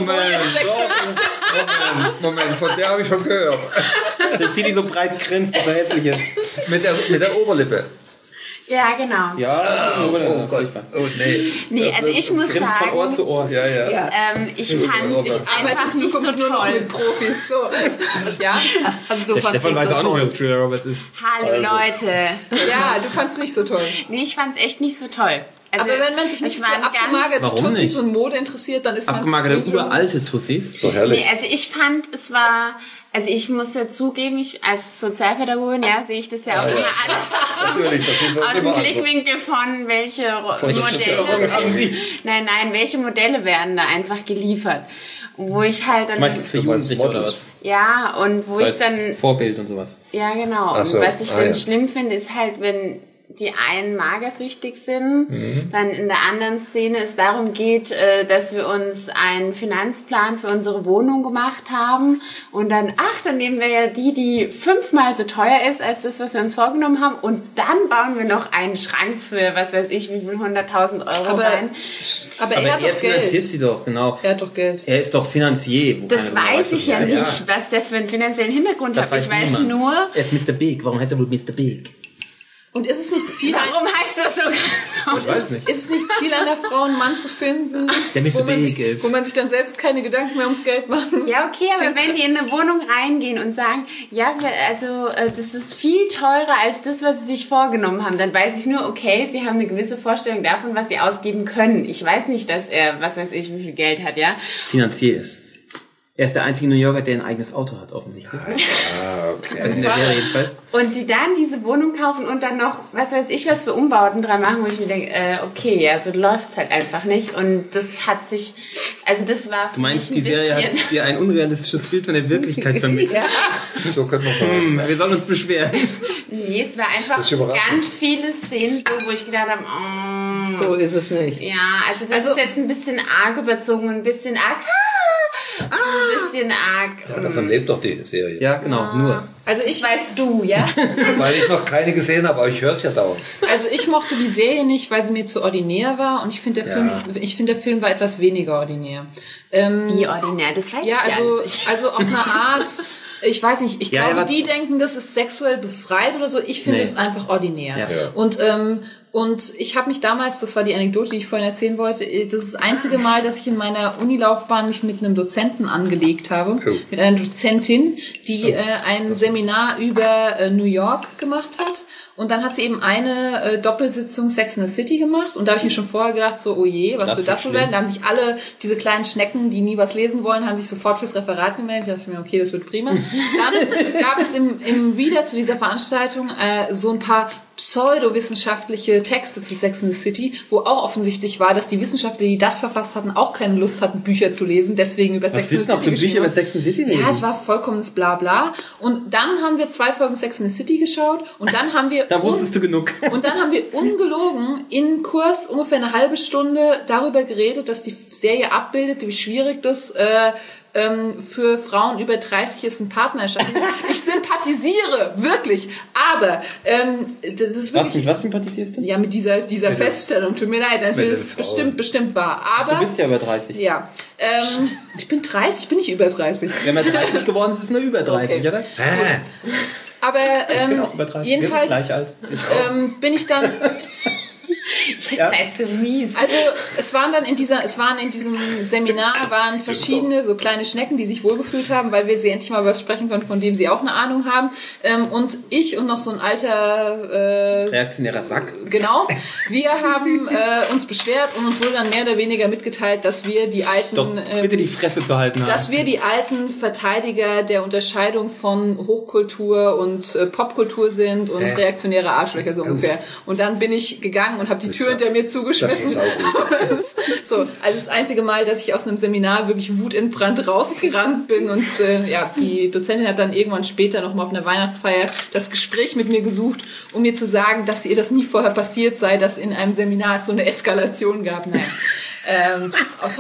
Moment, von der habe ich schon gehört. Das ist die so breit grinst, dass er hässlich ist. Mit der Oberlippe. Ja, genau. Ja, Oh Gott. Oh nee. Nee, also ich muss grinst von Ohr sagen, zu Ohr. Ja. ich fand es einfach nicht so nur noch toll. mit Profis. So. Ja? Also du Der fandst Stefan nicht weiß so auch nicht, toll. wer Julia Roberts ist. Hallo Leute. Ja, du fandst nicht so toll. Nee, ich fand's echt nicht so toll. Also, Aber wenn man sich nicht es für waren abgemagerte Warum Tussis nicht? und Mode interessiert, dann ist man... Abgemagerte, uralte Tussis. So herrlich. Nee, also ich fand, es war, also ich muss ja zugeben, ich als Sozialpädagogin, ja, sehe ich das ja auch immer alles Natürlich, das sind wir aus dem immer anders. Blickwinkel von welche Störungen haben Modelle, die? nein, welche Modelle werden da einfach geliefert. Wo ich halt dann, Meistens für Du meinst Jugendliche oder Models. was? ja, und wo ich Als dann, Vorbild und sowas. ja genau, Ach so, und was ich dann ja. schlimm finde, ist halt, wenn die einen magersüchtig sind, dann in der anderen Szene es darum geht, dass wir uns einen Finanzplan für unsere Wohnung gemacht haben und dann, dann nehmen wir ja die 5-mal so teuer ist als das, was wir uns vorgenommen haben und dann bauen wir noch einen Schrank für, was weiß ich, wie viel 100.000 Euro rein. Aber er hat doch finanziert Geld. sie doch, genau. Er hat doch Geld. Er ist doch Finanzier. wo Das keiner genau weiß ich ja was das ist. nicht, was der für einen finanziellen Hintergrund Das hat. Ich weiß niemand. nur, Er ist Mr. Big. Warum heißt er wohl Mr. Big? Und ist es nicht Ziel... warum heißt das so krass? Ich weiß nicht. Ist es nicht Ziel einer Frau, einen Mann zu finden, Der Mr. wo man Big sich, ist. wo man sich dann selbst keine Gedanken mehr ums Geld machen muss? Ja, okay, aber wenn die in eine Wohnung reingehen und sagen, ja, also das ist viel teurer als das, was sie sich vorgenommen haben, dann weiß ich nur, okay, sie haben eine gewisse Vorstellung davon, was sie ausgeben können. Ich weiß nicht, dass er, was weiß ich, wie viel Geld hat, ja. Finanzier ist. Er ist der einzige New Yorker, der ein eigenes Auto hat, offensichtlich. Okay. Also in der Serie jedenfalls. Und sie dann diese Wohnung kaufen und dann noch, was weiß ich, was für Umbauten dran machen, wo ich mir denke, okay, ja, so läuft's halt einfach nicht. Und das hat sich, also das war für Du meinst, mich die Serie hat dir ein unrealistisches Bild von der Wirklichkeit vermittelt? Ja. So könnte man sagen. Wir sollen uns beschweren. Nee, es war einfach ganz viele Szenen so, wo ich gedacht habe, so ist es nicht. Ja, also das ist jetzt ein bisschen arg überzogen, ein bisschen arg, ein bisschen arg. Ja, davon lebt doch die Serie. Ja, genau, nur. Also ich Weißt du, ja? Weil ich noch keine gesehen habe, aber ich höre es ja dauernd. Also ich mochte die Serie nicht, weil sie mir zu ordinär war und ich finde der Film war etwas weniger ordinär. Wie ordinär, das weiß ja, ich also auf eine Art, ich weiß nicht, ich Ja, glaube, die denken, das ist sexuell befreit oder so. Ich finde es einfach ordinär. Ja. Und ich habe mich damals, das war die Anekdote, die ich vorhin erzählen wollte, das ist das einzige Mal, dass ich in meiner Unilaufbahn mich mit einem Dozenten angelegt habe, mit einer Dozentin, die ein Seminar über New York gemacht hat. Und dann hat sie eben eine Doppelsitzung Sex and the City gemacht. Und da habe ich mir schon vorher gedacht, so, oh je, was wird das wohl werden? Da haben sich alle diese kleinen Schnecken, die nie was lesen wollen, haben sich sofort fürs Referat gemeldet. Da dachte ich mir, okay, das wird prima. Dann gab es im Reader zu dieser Veranstaltung so ein paar pseudowissenschaftliche Texte zu Sex and the City, wo auch offensichtlich war, dass die Wissenschaftler, die das verfasst hatten, auch keine Lust hatten, Bücher zu lesen, deswegen über Sex and the City Bücher über Sex and the City lesen? Ja, es war vollkommenes Blabla. Und dann haben wir 2 Folgen Sex and the City geschaut und dann haben wir... Da wusstest du genug. Und dann haben wir ungelogen in Kurs ungefähr eine halbe Stunde darüber geredet, dass die Serie abbildet, wie schwierig das für Frauen über 30 ist, ein Partner erschaffen. Ich sympathisiere, wirklich. Aber das ist wirklich... Was sympathisierst du? Ja, mit dieser Feststellung. Tut mir leid, natürlich ist bestimmt wahr. Aber du bist ja über 30. Ja. Ich bin 30, ich bin nicht über 30. Wenn man 30 geworden ist, ist man über 30, okay. Oder? Aber ich bin auch über 30. jedenfalls gleich alt. bin ich dann... Ihr seid so mies. Also es waren in diesem Seminar waren verschiedene so kleine Schnecken, die sich wohlgefühlt haben, weil wir sie endlich mal was sprechen konnten, von dem sie auch eine Ahnung haben. Und ich und noch so ein alter reaktionärer Sack. Genau. Wir haben uns beschwert und uns wurde dann mehr oder weniger mitgeteilt, dass wir die alten Doch, bitte die Fresse zu halten haben. Dass wir die alten Verteidiger der Unterscheidung von Hochkultur und Popkultur sind und reaktionäre Arschlöcher so ungefähr. Und dann bin ich gegangen und habe die Tür hinter mir zugeschmissen. So, also das einzige Mal, dass ich aus einem Seminar wirklich wutentbrannt rausgerannt bin und die Dozentin hat dann irgendwann später nochmal auf einer Weihnachtsfeier das Gespräch mit mir gesucht, um mir zu sagen, dass ihr das nie vorher passiert sei, dass in einem Seminar es so eine Eskalation gab. Nein. Aus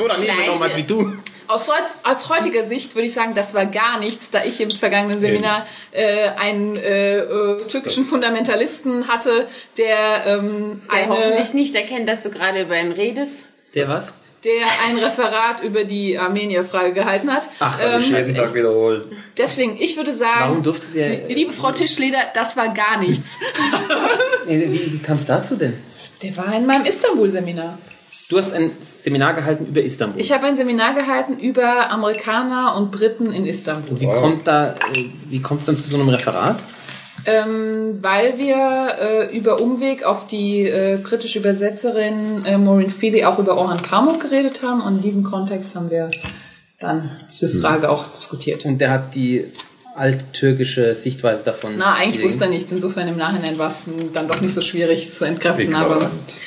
heutiger Sicht würde ich sagen, das war gar nichts, da ich im vergangenen Seminar einen türkischen Fundamentalisten hatte, der hoffentlich nicht erkennt, dass du gerade über ihn redest. Der was? Der ein Referat über die Armenierfrage gehalten hat. Ach, ich jeden Tag wiederholen. Deswegen, ich würde sagen, warum durfte der, liebe Frau Tischleder, das war gar nichts. Wie kam es dazu denn? Der war in meinem Istanbul-Seminar. Du hast ein Seminar gehalten über Istanbul. Ich habe ein Seminar gehalten über Amerikaner und Briten in Istanbul. Wie kommt es dann zu so einem Referat? Weil wir über Umweg auf die britische Übersetzerin Maureen Feely auch über Orhan Pamuk geredet haben und in diesem Kontext haben wir dann diese Frage auch diskutiert. Und der hat die alttürkische Sichtweise davon. Eigentlich wusste er nichts, insofern im Nachhinein war es dann doch nicht so schwierig zu entkräften, aber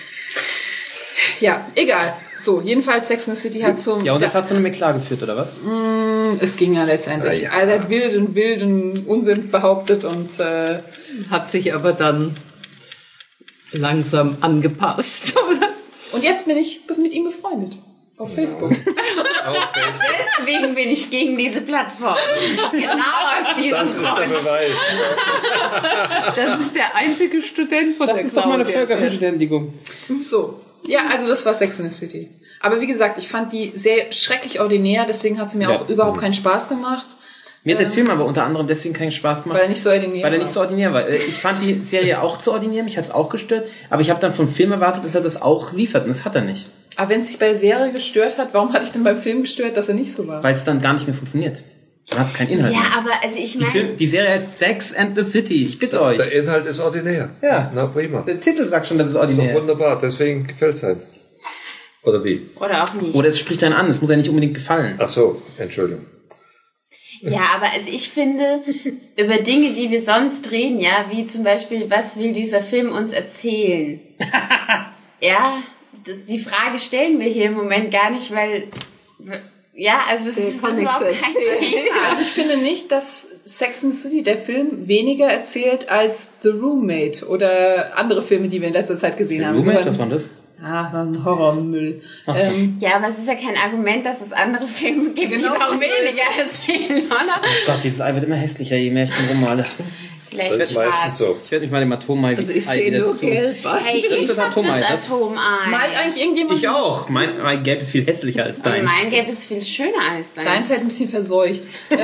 ja, egal. So, jedenfalls Sex and the City hat so... Ja, und das hat zu einem Eklat geführt, oder was? Es ging ja letztendlich. Ja. Er hat wilden Unsinn behauptet und hat sich aber dann langsam angepasst. Und jetzt bin ich mit ihm befreundet. Auf Facebook. Deswegen bin ich gegen diese Plattform. Genau aus diesem Das ist der Beweis. Das ist der einzige Student von das der ist doch mal eine Völkerverständigung. So. Ja, also das war Sex and the City. Aber wie gesagt, ich fand die sehr schrecklich ordinär, deswegen hat sie mir auch überhaupt keinen Spaß gemacht. Mir hat der Film aber unter anderem deswegen keinen Spaß gemacht. Weil er nicht so ordinär war. Ich fand die Serie auch zu ordinär, mich hat's auch gestört. Aber ich habe dann vom Film erwartet, dass er das auch liefert. Und das hat er nicht. Aber wenn es sich bei der Serie gestört hat, warum hatte ich denn beim Film gestört, dass er nicht so war? Weil es dann gar nicht mehr funktioniert. Dann hat es keinen Inhalt mehr. Ja, aber also ich meine... Die Serie heißt Sex and the City. Ich bitte euch. Der Inhalt ist ordinär. Ja. Na prima. Der Titel sagt schon, dass es Das ist ordinär doch wunderbar, deswegen gefällt's halt. Oder wie? Oder auch nicht. Oder es spricht einen an, es muss ja nicht unbedingt gefallen. Ach so, Entschuldigung. Ja, aber also ich finde, über Dinge, die wir sonst reden, ja, wie zum Beispiel, was will dieser Film uns erzählen? Ja, die Frage stellen wir hier im Moment gar nicht, weil, ja, also es ist überhaupt kein Thema. Also ich finde nicht, dass Sex and the City, der Film, weniger erzählt als The Roommate oder andere Filme, die wir in letzter Zeit gesehen haben. Roommate, was war das? Ah, ein Horrormüll. Ach so. Ja, aber es ist ja kein Argument, dass es andere Filme gibt, die noch weniger erzählen, oder? Oh Gott, dieses Ei wird immer hässlicher, je mehr ich den rummale. Vielleicht Das ist meistens so. Ich werde mich mal dem Atomei Also ich sehe nur gelb. Hey, ich das hab Atomei, das das- Atomei. Malt eigentlich irgendjemand? Ich auch. Mein Gelb ist viel hässlicher als Und deins. mein Gelb ist viel schöner als dein. Deins ist halt ein bisschen verseucht.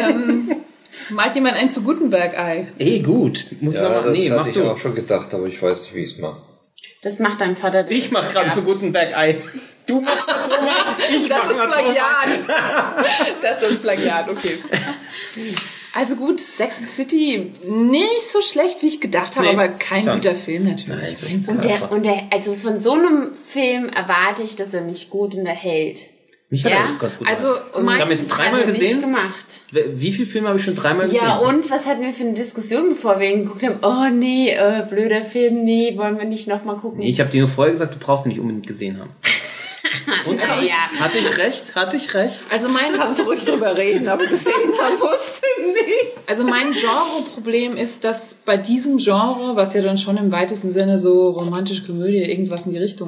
Malt jemand ein zu Gutenberg-Ei? Gut. Muss ich Ja, nochmal. das Nee, hatte mach ich du. auch schon gedacht, aber ich weiß nicht, wie ich es mache. Das macht dein Vater. Ich mach gerade zu Gutenberg-Ei. Du machst Atomei, ich Das mach ist Atomei. Plagiat. Das ist Plagiat, okay. Also gut, Sex and the City, nicht so schlecht, wie ich gedacht habe, Nee, aber kein schon. guter Film natürlich. Und also von so einem Film erwarte ich, dass er mich gut unterhält. Mich hat Ja, er ganz gut also gemacht. Und Ich habe jetzt das dreimal hat er gesehen. nicht gemacht. Wie viele Filme habe ich schon dreimal gesehen? Ja, und was hatten wir für eine Diskussion, bevor wir ihn geguckt haben? Oh nee, blöder Film, nee, wollen wir nicht nochmal gucken? Nee, ich habe dir nur vorher gesagt, du brauchst ihn nicht unbedingt gesehen haben. Und Ja. hatte ich recht? Hatte ich recht? Also mein Kannst du ruhig drüber reden, aber gesehen haben musst du nicht. Also mein Genreproblem ist, dass bei diesem Genre, was ja dann schon im weitesten Sinne so romantische Komödie, irgendwas in die Richtung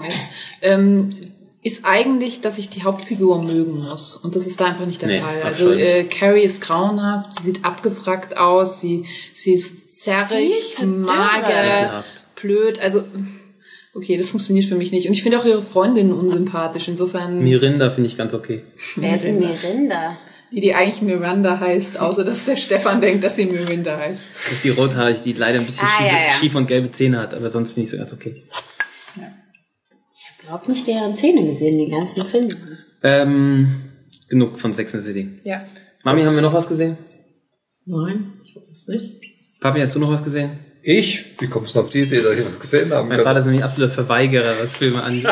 ist eigentlich, dass ich die Hauptfigur mögen muss. Und das ist da einfach nicht der Fall. Also Carrie ist grauenhaft, sie sieht abgefragt aus, sie ist zerrig, mager, blöd. Also okay, das funktioniert für mich nicht. Und ich finde auch ihre Freundin unsympathisch. Insofern Mirinda finde ich ganz okay. Wer ist denn Mirinda? die eigentlich Miranda heißt, außer dass der Stefan denkt, dass sie Mirinda heißt. Das ist die rothaarig, die leider ein bisschen schief und gelbe Zähne hat, aber sonst finde ich sie ganz okay. Ich habe überhaupt nicht deren Zähne gesehen, die ganzen Filme. Genug von Sex and the City. Ja. Mami, haben wir noch was gesehen? Nein, ich weiß nicht. Papi, hast du noch was gesehen? Ich? Wie kommst du auf die Idee, dass ich was gesehen habe? Mein Vater ist nämlich absoluter Verweigerer, was Filme angeht.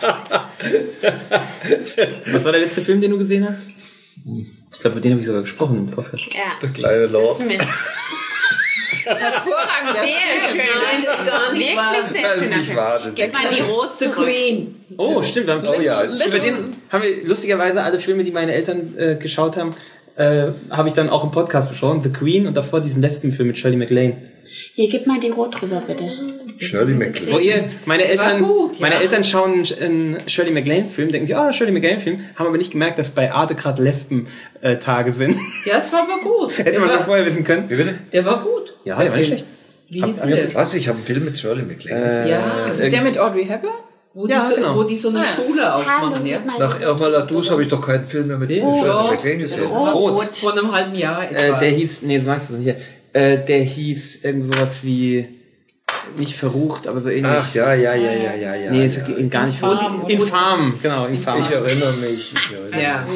Was war der letzte Film, den du gesehen hast? Ich glaube, mit denen habe ich sogar gesprochen im Podcast. Ja. Der kleine Lord. Das ist mit. Hervorragend. Sehr schön. Nein, das ist gar nicht wahr. Wirklich sehr Das ist schöner nicht Film. wahr. Das ist Gib mal die Rot The zurück. Queen. Oh, stimmt. Wir haben, Oh ja, über den haben wir lustigerweise alle Filme, die meine Eltern geschaut haben, habe ich dann auch im Podcast besprochen. The Queen und davor diesen Lesbenfilm mit Shirley MacLaine. Hier, gib mal die Rot drüber, bitte. Shirley MacLaine. Wo meine Eltern, gut, meine ja. Eltern schauen einen Shirley MacLaine-Film, denken sich, Shirley MacLaine-Film, haben aber nicht gemerkt, dass bei Arte gerade Lesben-Tage sind. Ja, es war aber gut. Hätte man schon vorher wissen können. Wie bitte? Der war gut. Ja, der war nicht schlecht. Wie hieß der? Was? Ich habe einen Film mit Shirley MacLaine gesehen. Ja, Ist es der mit Audrey Hepburn? wo, Ja, die so, genau. wo die so eine Schule Hallo, aufmachen, ja? gib mal Nach die Irma Ladus habe ich doch keinen Film mehr mit Shirley doch. MacLaine gesehen. Rot. Vor einem halben Jahr etwa. Der hieß, nee, du sagst es nicht hier. Der hieß irgend sowas wie, nicht verrucht, aber so ähnlich. Ach, ja. Nee, ist gar nicht verrucht. Infam, genau, Infam. Ich erinnere mich. Ja.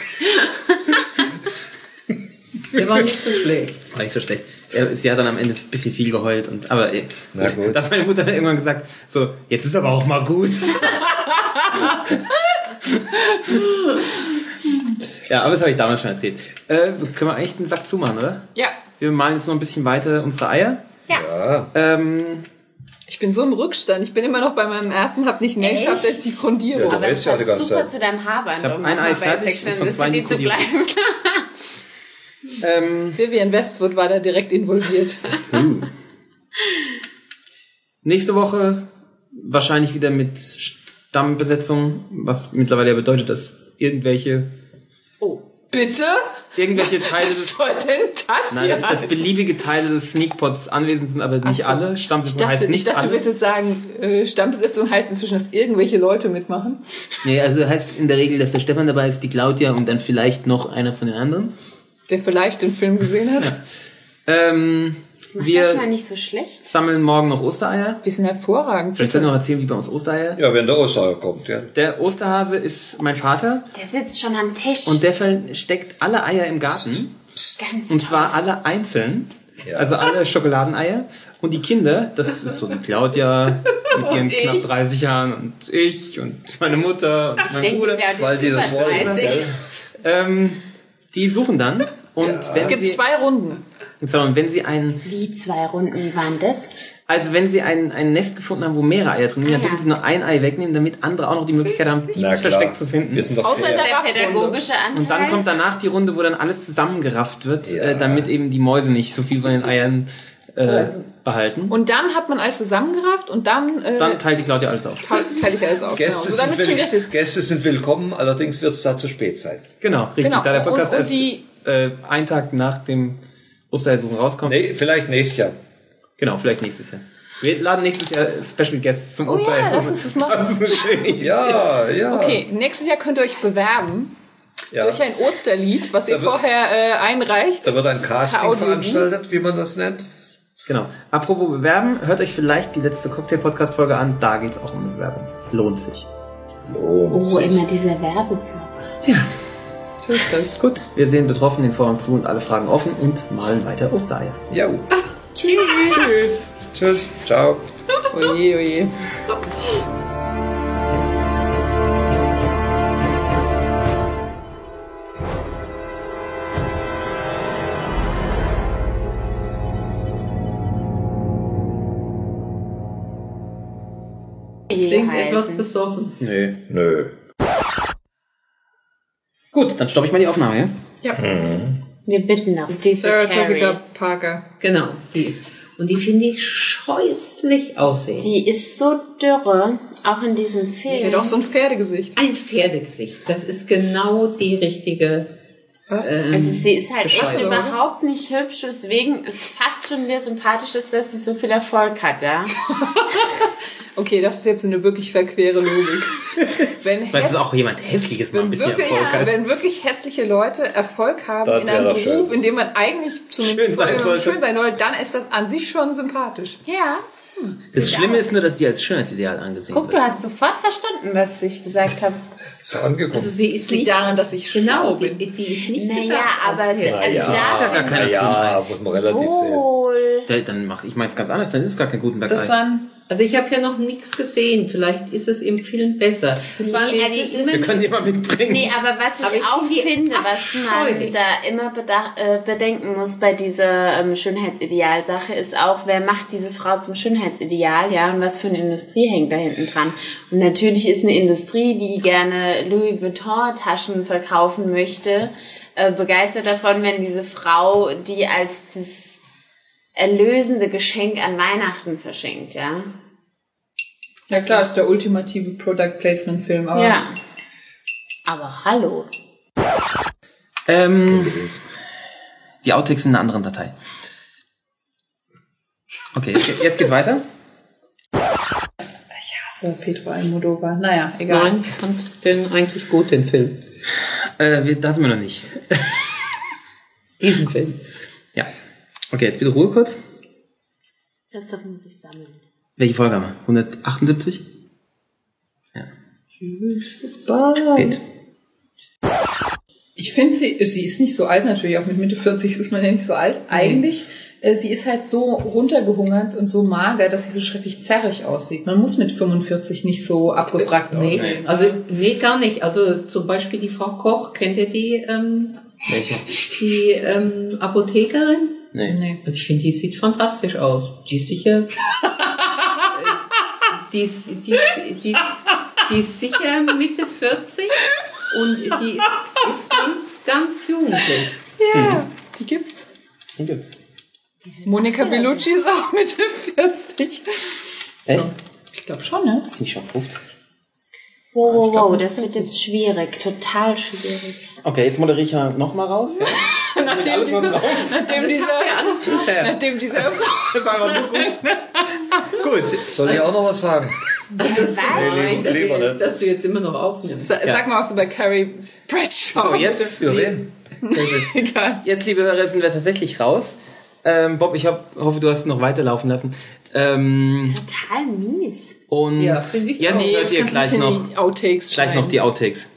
Der war nicht so schlecht. War nicht so schlecht. Sie hat dann am Ende ein bisschen viel geheult und, aber, Na gut. da hat meine Mutter dann irgendwann gesagt, so, jetzt ist aber auch mal gut. Ja, aber das habe ich damals schon erzählt. Können wir eigentlich den Sack zumachen, oder? Ja. Wir malen jetzt noch ein bisschen weiter unsere Eier. Ja. Ich bin so im Rückstand. Ich bin immer noch bei meinem ersten, hab nicht mehr geschafft als die Grundierung. Ja, Aber es ist ja die passt ganze super Zeit. zu deinem Haarband. Ich hab um ein Ei mal bei fertig Sex and und the von zwei City zu Nikodem. bleiben. Vivian Westwood war da direkt involviert. Nächste Woche wahrscheinlich wieder mit Stammbesetzung, was mittlerweile ja bedeutet, dass irgendwelche Bitte? Teile Was des, soll denn das nein, hier dass beliebige Teile des Sneakpots anwesend sind, aber nicht so. alle. Stammbesetzung heißt Ich nicht dachte, du alle. willst jetzt sagen, Stammbesetzung heißt inzwischen, dass irgendwelche Leute mitmachen. Nee, also heißt in der Regel, dass der Stefan dabei ist, die Claudia und dann vielleicht noch einer von den anderen. Der vielleicht den Film gesehen hat. Das macht Wir manchmal nicht so schlecht. sammeln morgen noch Ostereier. Wir sind hervorragend. Vielleicht soll ich noch erzählen, wie bei uns Ostereier. Ja, wenn der Osterei kommt, ja. Der Osterhase ist mein Vater Der sitzt schon am Tisch. und der versteckt alle Eier im Garten. Ganz Und zwar alle einzeln. Ja. Also alle Schokoladeneier. Und die Kinder, das ist so die Claudia mit ihren knapp 30 Jahren und ich und meine Mutter und mein Bruder. Weil die das wollen. Die suchen dann. Und es gibt 2 Runden. Und wenn sie Wie 2 Runden waren das? Also wenn sie ein Nest gefunden haben, wo mehrere Eier drin sind, dann dürfen sie nur ein Ei wegnehmen, damit andere auch noch die Möglichkeit haben, dieses versteckt zu finden. Wir sind doch außer der pädagogische Anteil. Und dann kommt danach die Runde, wo dann alles zusammengerafft wird, damit eben die Mäuse nicht so viel von den Eiern behalten. Und dann hat man alles zusammengerafft und dann teilt die Claudia alles auf. Teile ich alles auf. Gäste sind willkommen, allerdings wird es da zu spät sein. Genau, richtig. Genau. Da der Podcast und erst einen Tag nach dem Ostersuchen rauskommt. Nee, vielleicht nächstes Jahr. Genau, vielleicht nächstes Jahr. Wir laden nächstes Jahr Special Guests zum Osteressen. Ja, lass uns das machen. Das ist eine schöne Idee. Ja. Okay, nächstes Jahr könnt ihr euch bewerben durch ein Osterlied, was ihr vorher einreicht. Da wird ein Casting veranstaltet, wie man das nennt. Genau. Apropos Bewerben, hört euch vielleicht die letzte Cocktail-Podcast-Folge an. Da geht's auch um Bewerbung. Lohnt sich. Immer dieser Werbeblock. Ja. Tschüss, das ist gut. Wir sehen betroffen den Vorhang zu und alle Fragen offen und malen weiter Ostereier. Ja. Tschüss. Tschüss. Tschüss. Ciao. Oje, oje. Klingt etwas besoffen. Nö. Gut, dann stoppe ich mal die Aufnahme, ja? Ja. Wir bitten das. Diese Sarah Carrie. Jessica Parker. Genau, die ist. Und die finde ich scheußlich aussehen. Die ist so dürre, auch in diesem Film. Die hat auch so ein Pferdegesicht. Ein Pferdegesicht. Das ist genau die richtige. Was? Also sie ist halt echt Beschreibung. überhaupt nicht hübsch, deswegen ist fast schon mir sympathisch ist, dass sie so viel Erfolg hat, ja. Okay, das ist jetzt eine wirklich verquere Logik. Weil es ist auch jemand Hässliches mal ein bisschen Erfolg hat. Wenn wirklich hässliche Leute Erfolg haben Das in einem wäre Beruf, schön. in dem man eigentlich zumindest Schön sein sollte. dann ist das an sich schon sympathisch. Ja. Das Schlimme ist nur, dass sie als Schönheitsideal angesehen Guck, wird. du hast sofort verstanden, was ich gesagt habe. Ist angekommen. Also sie ist Liegt nicht daran, dass ich genau, schlau bin. die ist nicht. Naja, bedacht aber als das- hässlich. also ja gar keine ja, muss man relativ sehen. Wohl. Dann mach ich meins ganz anders, dann ist es gar kein Gutenberg. Das waren, Also ich habe ja noch nichts gesehen. Vielleicht ist es im Film besser. das waren Ja, die ist- Wir können die mal mitbringen. Nee, aber was ich Aber ich auch finde die finde, was man abscheulich. da immer bedenken muss bei dieser Schönheitsideal-Sache, ist auch, wer macht diese Frau zum Schönheitsideal, ja, und was für eine Industrie hängt da hinten dran. Und natürlich ist eine Industrie, die gerne Louis Vuitton-Taschen verkaufen möchte, begeistert davon, wenn diese Frau die als das erlösende Geschenk an Weihnachten verschenkt, ja. ja klar, ist der ultimative Product Placement Film, aber Ja. Aber hallo. Die Outtakes in einer anderen Datei. Okay, jetzt geht's weiter. ich hasse Pedro Almodovar. Naja, egal. Nein, ich fand den eigentlich gut, den Film. Da sind wir noch nicht. Diesen Film. Ja. Okay, jetzt bitte Ruhe kurz. Christoph muss ich sammeln. Welche Folge haben wir? 178? Ja. Geht. Ich finde sie ist nicht so alt natürlich, auch mit Mitte 40 ist man ja nicht so alt. Eigentlich, sie ist halt so runtergehungert und so mager, dass sie so schrecklich zerrig aussieht. Man muss mit 45 nicht so abgefragt aussehen. Also, nee, gar nicht. Also, zum Beispiel die Frau Koch, kennt ihr die, Welche? die Apothekerin? Nee. Also, ich finde, die sieht fantastisch aus. Die ist sicher, die ist sicher Mitte 40 und die ist ganz jugendlich. Ja, die gibt's. Monica Bellucci ist auch Mitte 40. Echt? Ich glaube schon, ne? Ist nicht schon 50? Wow, das wird jetzt schwierig, total schwierig. Okay, jetzt moderiere ich ja nochmal raus. Ja? Nachdem dieser Das war einfach so gut. Gut. Soll ich auch noch was sagen? Das ist lieber nicht. dass du jetzt immer noch aufnimmst. Sag mal auch so bei Carrie Bradshaw. So, jetzt, Für wen? Egal. jetzt, liebe Hörer, sind wir tatsächlich raus. Bob, ich hoffe, du hast es noch weiterlaufen lassen. Total mies. Und Ja, finde ich jetzt auch. hört ihr gleich noch die Outtakes die Outtakes.